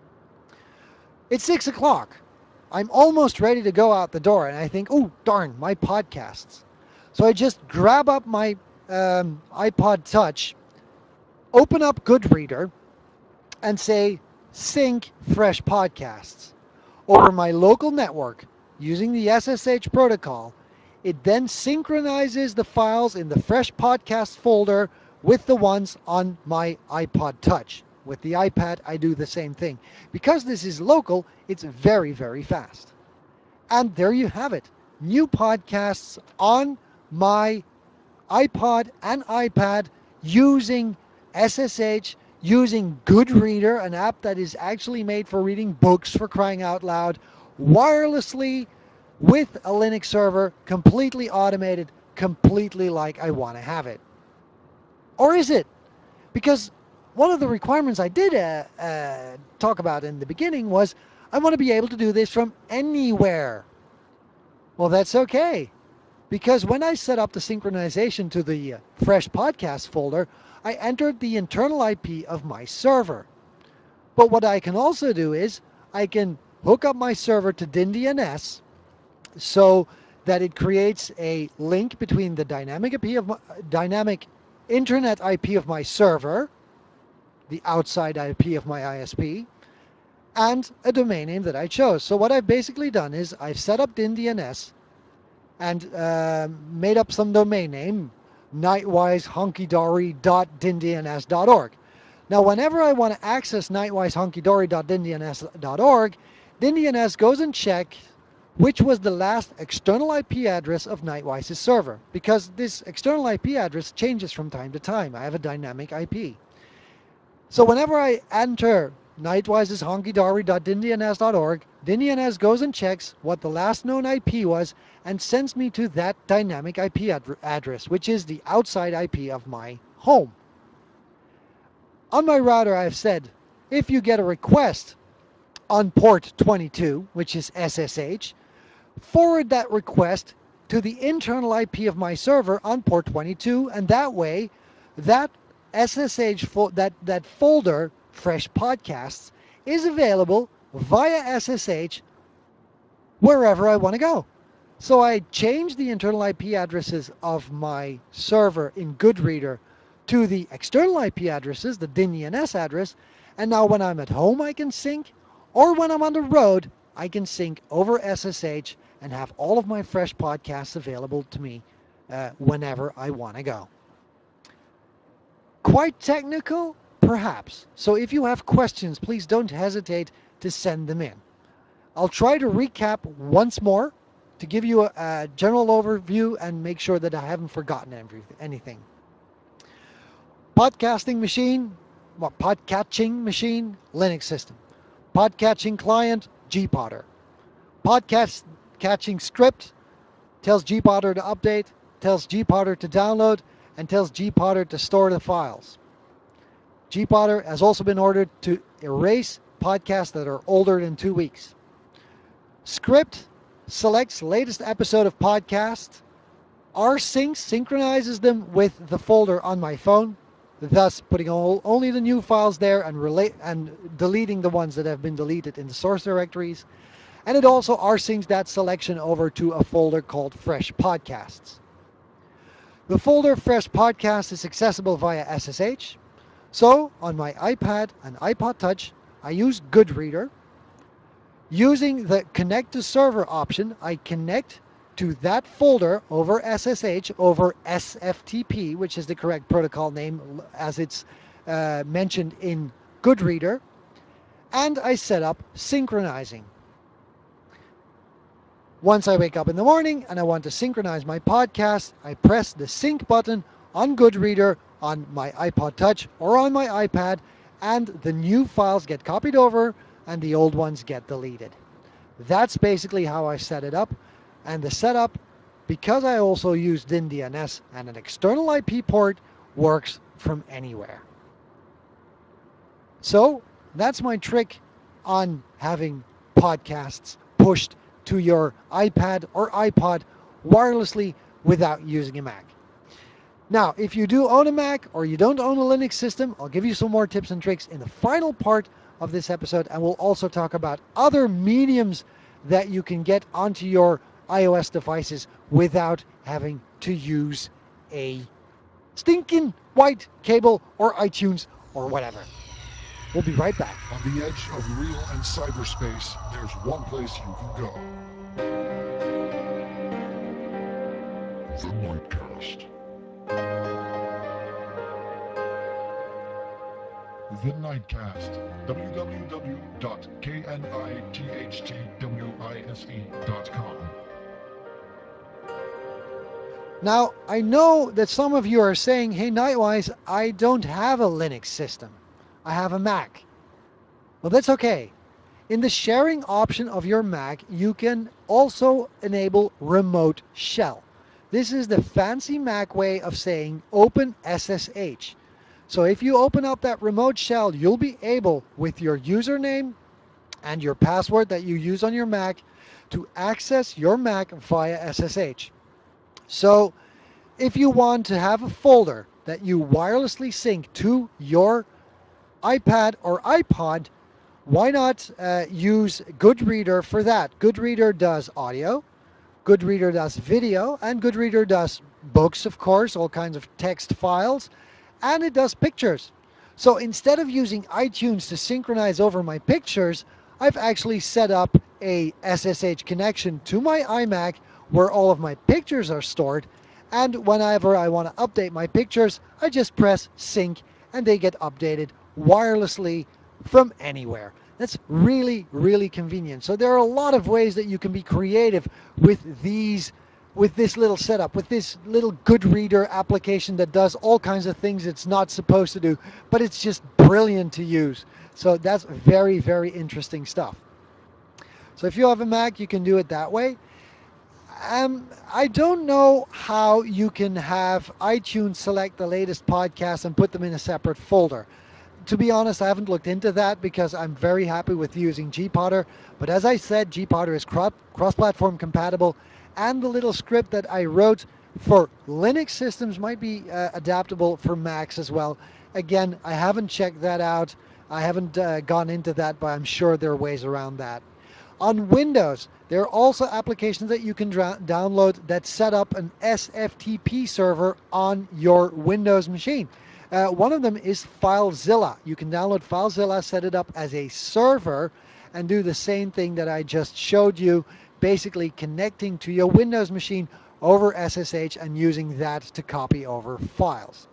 It's 6 o'clock. I'm almost ready to go out the door, and I think, oh, darn, my podcasts. So I just grab up my iPod Touch, open up Goodreader, and say, sync Fresh Podcasts. Over my local network, using the SSH protocol, it then synchronizes the files in the Fresh Podcast folder with the ones on my iPod Touch. With the iPad, I do the same thing. Because this is local, it's very, very fast. And there you have it. New podcasts on my iPod and iPad using SSH, using Goodreader, an app that is actually made for reading books, for crying out loud, wirelessly with a Linux server, completely automated, completely like I want to have it. Or is it? Because one of the requirements I did talk about in the beginning was I want to be able to do this from anywhere. Well, that's okay. Because when I set up the synchronization to the Fresh Podcast folder, I entered the internal IP of my server. But what I can also do is I can hook up my server to DynDNS so that it creates a link between the dynamic internet IP of my server, the outside IP of my ISP, and a domain name that I chose. So what I've basically done is I've set up DynDNS and made up some domain name, nightwisehonkydory.dindns.org. Now, whenever I want to access nightwisehonkydory.dindns.org, DinDNS goes and checks which was the last external IP address of Nightwise's server, because this external IP address changes from time to time. I have a dynamic IP. So whenever I enter Nightwise's honkydory.dindns.org, DinDNS goes and checks what the last known IP was and sends me to that dynamic IP address, which is the outside IP of my home. On my router, I've said if you get a request on port 22, which is SSH, forward that request to the internal IP of my server on port 22, and that way, that SSH that folder, Fresh Podcasts, is available via SSH wherever I want to go. So I changed the internal IP addresses of my server in Goodreader to the external IP addresses, the DNS address, and now when I'm at home I can sync, or when I'm on the road I can sync over SSH and have all of my Fresh Podcasts available to me whenever I want to go. Quite technical? Perhaps. So if you have questions, please don't hesitate to send them in. I'll try to recap once more to give you a general overview and make sure that I haven't forgotten anything. Podcasting machine, podcatching machine, Linux system. Podcatching client, gPodder. Podcast catching script tells gPodder to update, tells gPodder to download, and tells gPodder to store the files. gPodder has also been ordered to erase podcasts that are older than 2 weeks. Script selects latest episode of podcast. rsync synchronizes them with the folder on my phone, thus putting only the new files there and deleting the ones that have been deleted in the source directories. And it also rsyncs that selection over to a folder called Fresh Podcasts. The folder Fresh Podcasts is accessible via SSH. So on my iPad and iPod Touch, I use Goodreader. Using the connect to server option, I connect to that folder over SSH over SFTP, which is the correct protocol name as it's mentioned in Goodreader, and I set up synchronizing. Once I wake up in the morning and I want to synchronize my podcast, I press the sync button on Goodreader on my iPod Touch or on my iPad, and the new files get copied over and the old ones get deleted. That's basically how I set it up. And the setup, because I also use DinDNS and an external IP port, works from anywhere. So that's my trick on having podcasts pushed to your iPad or iPod wirelessly without using a Mac. Now, if you do own a Mac or you don't own a Linux system, I'll give you some more tips and tricks in the final part of this episode, and we'll also talk about other mediums that you can get onto your iOS devices without having to use a stinking white cable or iTunes or whatever. We'll be right back. On the edge of real and cyberspace, there's one place you can go. The Nightcast. The Nightcast. www.knighthtwise.com. Now, I know that some of you are saying, hey, Nightwise, I don't have a Linux system. I have a Mac. Well, that's okay. In the sharing option of your Mac, you can also enable Remote Shell. This is the fancy Mac way of saying Open SSH. So if you open up that Remote Shell, you'll be able, with your username and your password that you use on your Mac, to access your Mac via SSH. So if you want to have a folder that you wirelessly sync to your iPad or iPod, why not use Goodreader for that? Goodreader does audio, Goodreader does video, and Goodreader does books, of course, all kinds of text files, and it does pictures. So instead of using iTunes to synchronize over my pictures, I've actually set up a SSH connection to my iMac where all of my pictures are stored, And whenever I want to update my pictures, I just press sync and they get updated wirelessly from anywhere. That's really, really convenient. So there are a lot of ways that you can be creative with with this little setup, with this little Goodreader application that does all kinds of things it's not supposed to do, but it's just brilliant to use. So that's very, very interesting stuff. So if you have a Mac, you can do it that way. I don't know how you can have iTunes select the latest podcasts and put them in a separate folder. To be honest, I haven't looked into that because I'm very happy with using GPodder. But as I said, GPodder is cross-platform compatible, and the little script that I wrote for Linux systems might be adaptable for Macs as well. Again, I haven't checked that out. I haven't gone into that, but I'm sure there are ways around that. On Windows, there are also applications that you can download that set up an SFTP server on your Windows machine. One of them is FileZilla. You can download FileZilla, set it up as a server, and do the same thing that I just showed you, basically connecting to your Windows machine over SSH and using that to copy over files.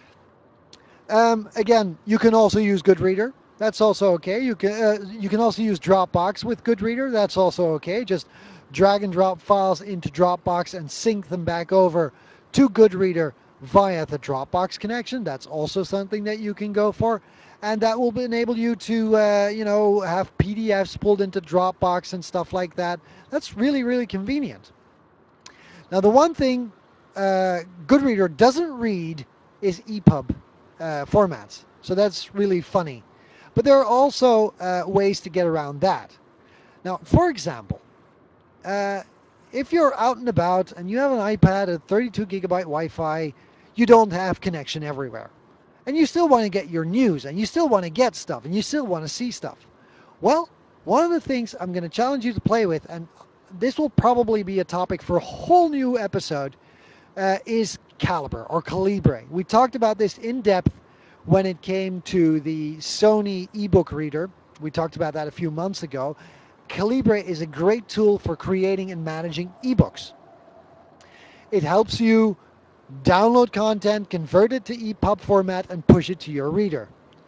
Again, you can also use Goodreader. That's also okay. You can also use Dropbox with Goodreader. That's also okay. Just drag and drop files into Dropbox and sync them back over to Goodreader via the Dropbox connection. That's also something that you can go for, and that will enable you to have PDFs pulled into Dropbox and stuff like that. That's really, really convenient. Now, the one thing Goodreader doesn't read is EPUB formats. So that's really funny. But there are also ways to get around that. Now, for example, uh, if you're out and about and you have an iPad at 32 gigabyte Wi Fi, you don't have connection everywhere. And you still want to get your news and you still want to get stuff and you still want to see stuff. Well, one of the things I'm going to challenge you to play with, and this will probably be a topic for a whole new episode, is Calibre or Calibre. We talked about this in depth when it came to the Sony ebook reader. We talked about that a few months ago. Calibre is a great tool for creating and managing ebooks. It helps you download content, convert it to EPUB format, and push it to your reader.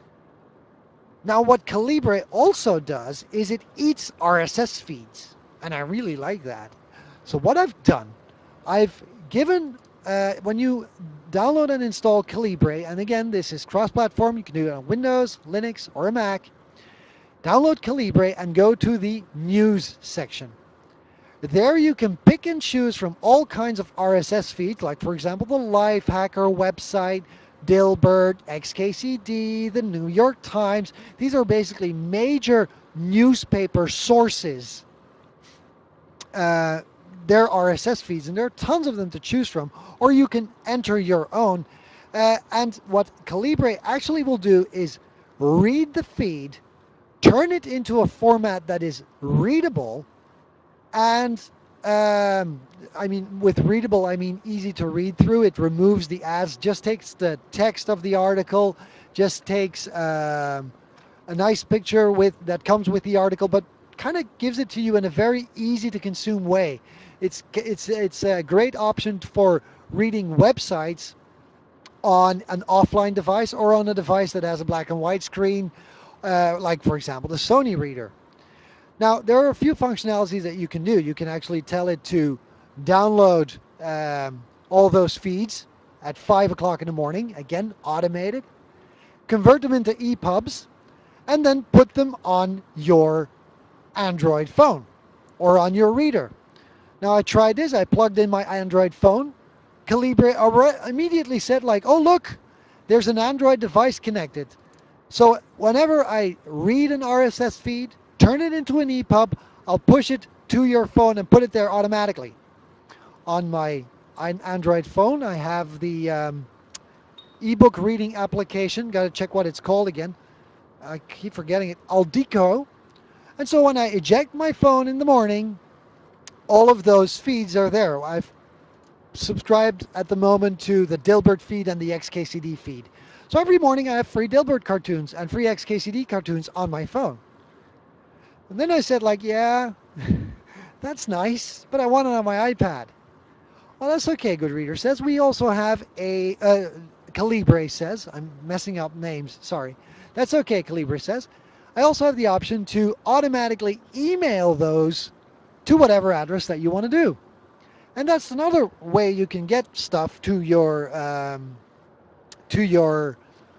Now, what Calibre also does is it eats RSS feeds, and I really like that. So, what I've done, I've given, when you download and install Calibre, and again, this is cross platform, you can do it on Windows, Linux, or a Mac. Download Calibre and go to the news section. There you can pick and choose from all kinds of RSS feeds, like for example the Lifehacker website, Dilbert, XKCD, the New York Times. These are basically major newspaper sources. Uh, their RSS feeds, and there are tons of them to choose from, or you can enter your own. And what Calibre actually will do is read the feed, turn it into a format that is readable, and I mean, with readable, I mean easy to read through. It removes the ads, just takes the text of the article, just takes a nice picture with that comes with the article, but kind of gives it to you in a very easy to consume way. It's a great option for reading websites on an offline device or on a device that has a black and white screen, like for example the Sony Reader. Now, there are a few functionalities that you can do. You can actually tell it to download all those feeds at 5 o'clock in the morning, again, automated, convert them into EPUBs, and then put them on your Android phone or on your reader. Now, I tried this. I plugged in my Android phone. Calibre immediately said, like, oh, look, there's an Android device connected. So whenever I read an RSS feed, turn it into an EPUB, I'll push it to your phone and put it there automatically. On my Android phone, I have the ebook reading application. Got to check what it's called again. I keep forgetting it. Aldico. And so when I eject my phone in the morning, all of those feeds are there. I've subscribed at the moment to the Dilbert feed and the XKCD feed. So every morning I have free Dilbert cartoons and free XKCD cartoons on my phone. And then I said, like, yeah, that's nice, but I want it on my iPad. Well, that's okay, Goodreader says. We also have a Calibre says. I'm messing up names. Sorry. That's okay, Calibre says. I also have the option to automatically email those to whatever address that you want to do. And that's another way you can get stuff to your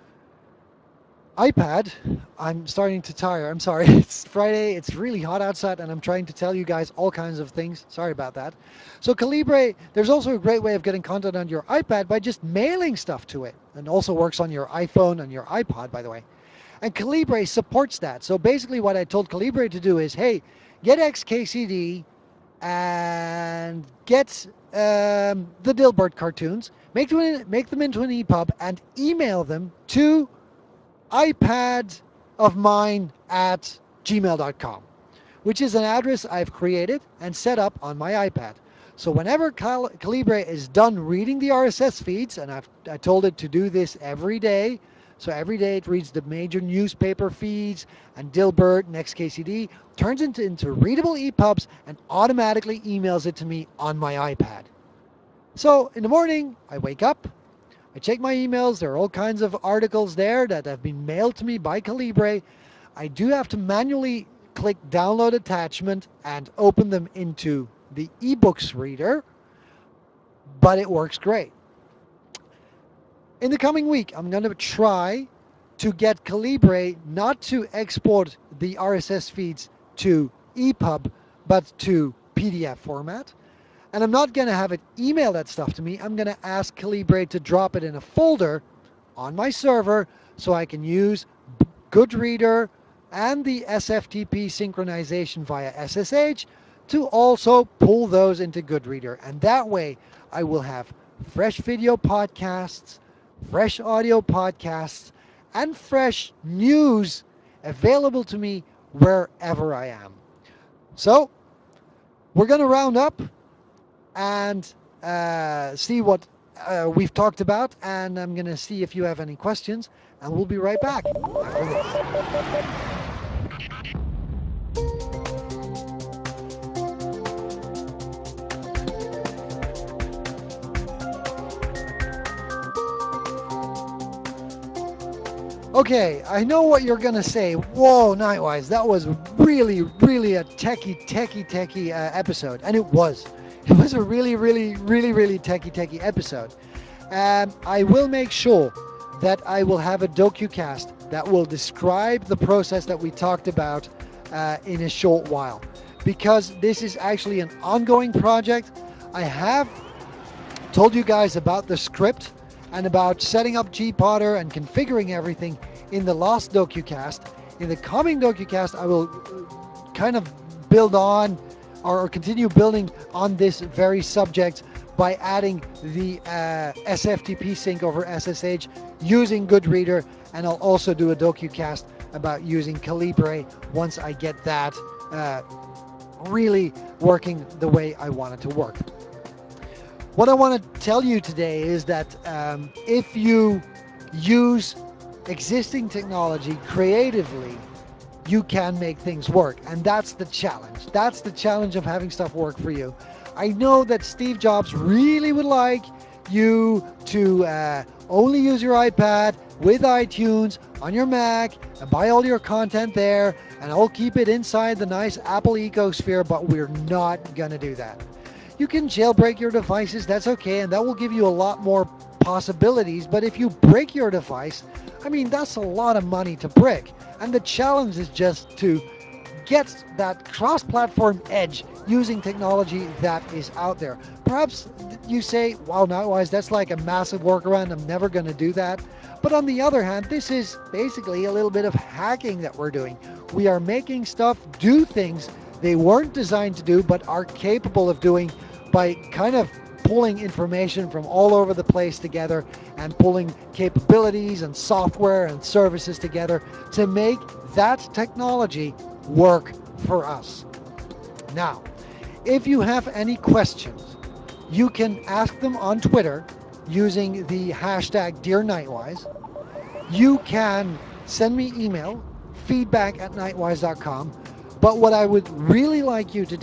iPad. I'm starting to tire. I'm sorry. It's Friday. It's really hot outside, and I'm trying to tell you guys all kinds of things. Sorry about that. So, Calibre, there's also a great way of getting content on your iPad by just mailing stuff to it. And also works on your iPhone and your iPod, by the way. And Calibre supports that. So, basically, what I told Calibre to do is hey, get XKCD and get the Dilbert cartoons, make them into an EPUB, and email them to iPad of mine at gmail.com, which is an address I've created and set up on my iPad. So whenever Calibre is done reading the RSS feeds, and I told it to do this every day, so every day it reads the major newspaper feeds and Dilbert and XKCD, turns into readable EPUBs and automatically emails it to me on my iPad. So in the morning, I wake up, I check my emails. There are all kinds of articles there that have been mailed to me by Calibre. I do have to manually click download attachment and open them into the ebooks reader, but it works great. In the coming week, I'm going to try to get Calibre not to export the RSS feeds to EPUB, but to PDF format. And I'm not going to have it email that stuff to me. I'm going to ask Calibre to drop it in a folder on my server so I can use Goodreader and the SFTP synchronization via SSH to also pull those into Goodreader. And that way I will have fresh video podcasts, fresh audio podcasts, and fresh news available to me wherever I am. So we're going to round up and see what we've talked about, and I'm going to see if you have any questions, and we'll be right back after this. Okay, I know what you're gonna say. Whoa, Nightwise, that was really a techie episode, and it was. It was a really techie episode. I will make sure that I will have a docu-cast that will describe the process that we talked about in a short while, because this is actually an ongoing project. I have told you guys about the script and about setting up GPotter and configuring everything in the last docucast. In the coming docucast, I will kind of build on or continue building on this very subject by adding the SFTP sync over SSH using Goodreader, and I'll also do a docucast about using Calibre once I get that really working the way I want it to work. What I want to tell you today is that if you use existing technology creatively, you can make things work. And that's the challenge. That's the challenge of having stuff work for you. I know that Steve Jobs really would like you to only use your iPad with iTunes on your Mac and buy all your content there, and I'll keep it inside the nice Apple ecosphere, but we're not going to do that. You can jailbreak your devices, that's okay, and that will give you a lot more possibilities. But if you break your device, I mean, that's a lot of money to break. And the challenge is just to get that cross-platform edge using technology that is out there. Perhaps you say, wow, Nightwise, that's like a massive workaround. I'm never going to do that. But on the other hand, this is basically a little bit of hacking that we're doing. We are making stuff do things they weren't designed to do, but are capable of doing by kind of pulling information from all over the place together and pulling capabilities and software and services together to make that technology work for us. Now, if you have any questions, you can ask them on Twitter using the hashtag DearNightwise. You can send me email, feedback@nightwise.com. But what I would really like you to do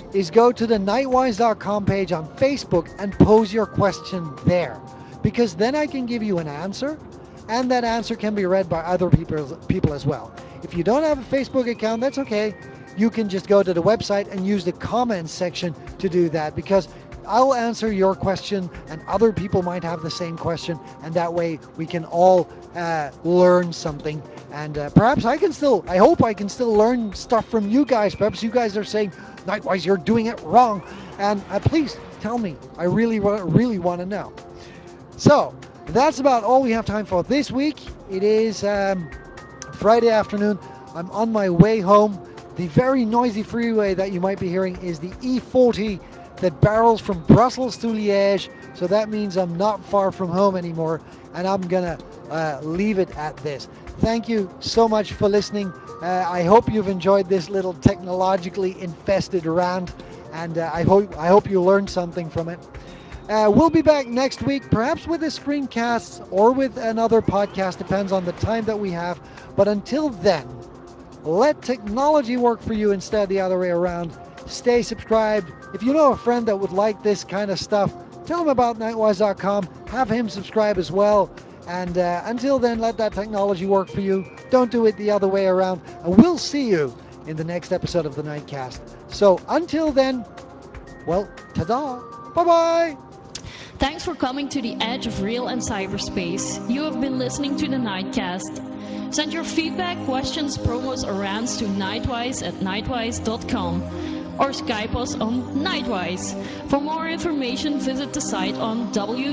is go to the nightwise.com page on Facebook and pose your question there. Because then I can give you an answer, and that answer can be read by other people as well. If you don't have a Facebook account, that's okay. You can just go to the website and use the comments section to do that, because I'll answer your question and other people might have the same question, and that way we can all learn something. And perhaps I hope I can still learn stuff from you guys. Perhaps you guys are saying, Nightwise, you're doing it wrong. And please tell me. I really want to know. So that's about all we have time for this week. It is Friday afternoon. I'm on my way home. The very noisy freeway that you might be hearing is the E40 that barrels from Brussels to Liège. So that means I'm not far from home anymore, and I'm gonna leave it at this. Thank you so much for listening. I hope you've enjoyed this little technologically infested rant, and I hope you learned something from it. We'll be back next week, perhaps with a screencast or with another podcast, depends on the time that we have. But until then, let technology work for you instead of the other way around. Stay subscribed. If you know a friend that would like this kind of stuff, tell him about Nightwise.com. Have him subscribe as well. And until then, let that technology work for you. Don't do it the other way around. And we'll see you in the next episode of the Nightcast. So until then, well, ta-da. Bye-bye. Thanks for coming to the edge of real and cyberspace. You have been listening to the Nightcast. Send your feedback, questions, promos, or rants to nightwise@nightwise.com or Skype us on Nightwise. For more information, visit the site on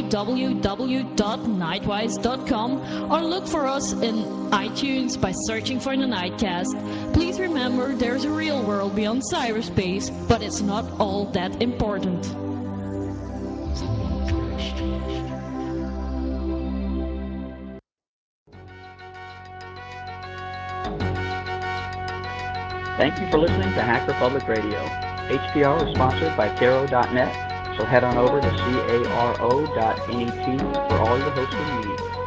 www.nightwise.com or look for us in iTunes by searching for the Nightcast. Please remember there's a real world beyond cyberspace, but it's not all that important. Thank you for listening to Hacker Public Radio. HPR is sponsored by Caro.net, so head on over to caro.net for all your hosting needs.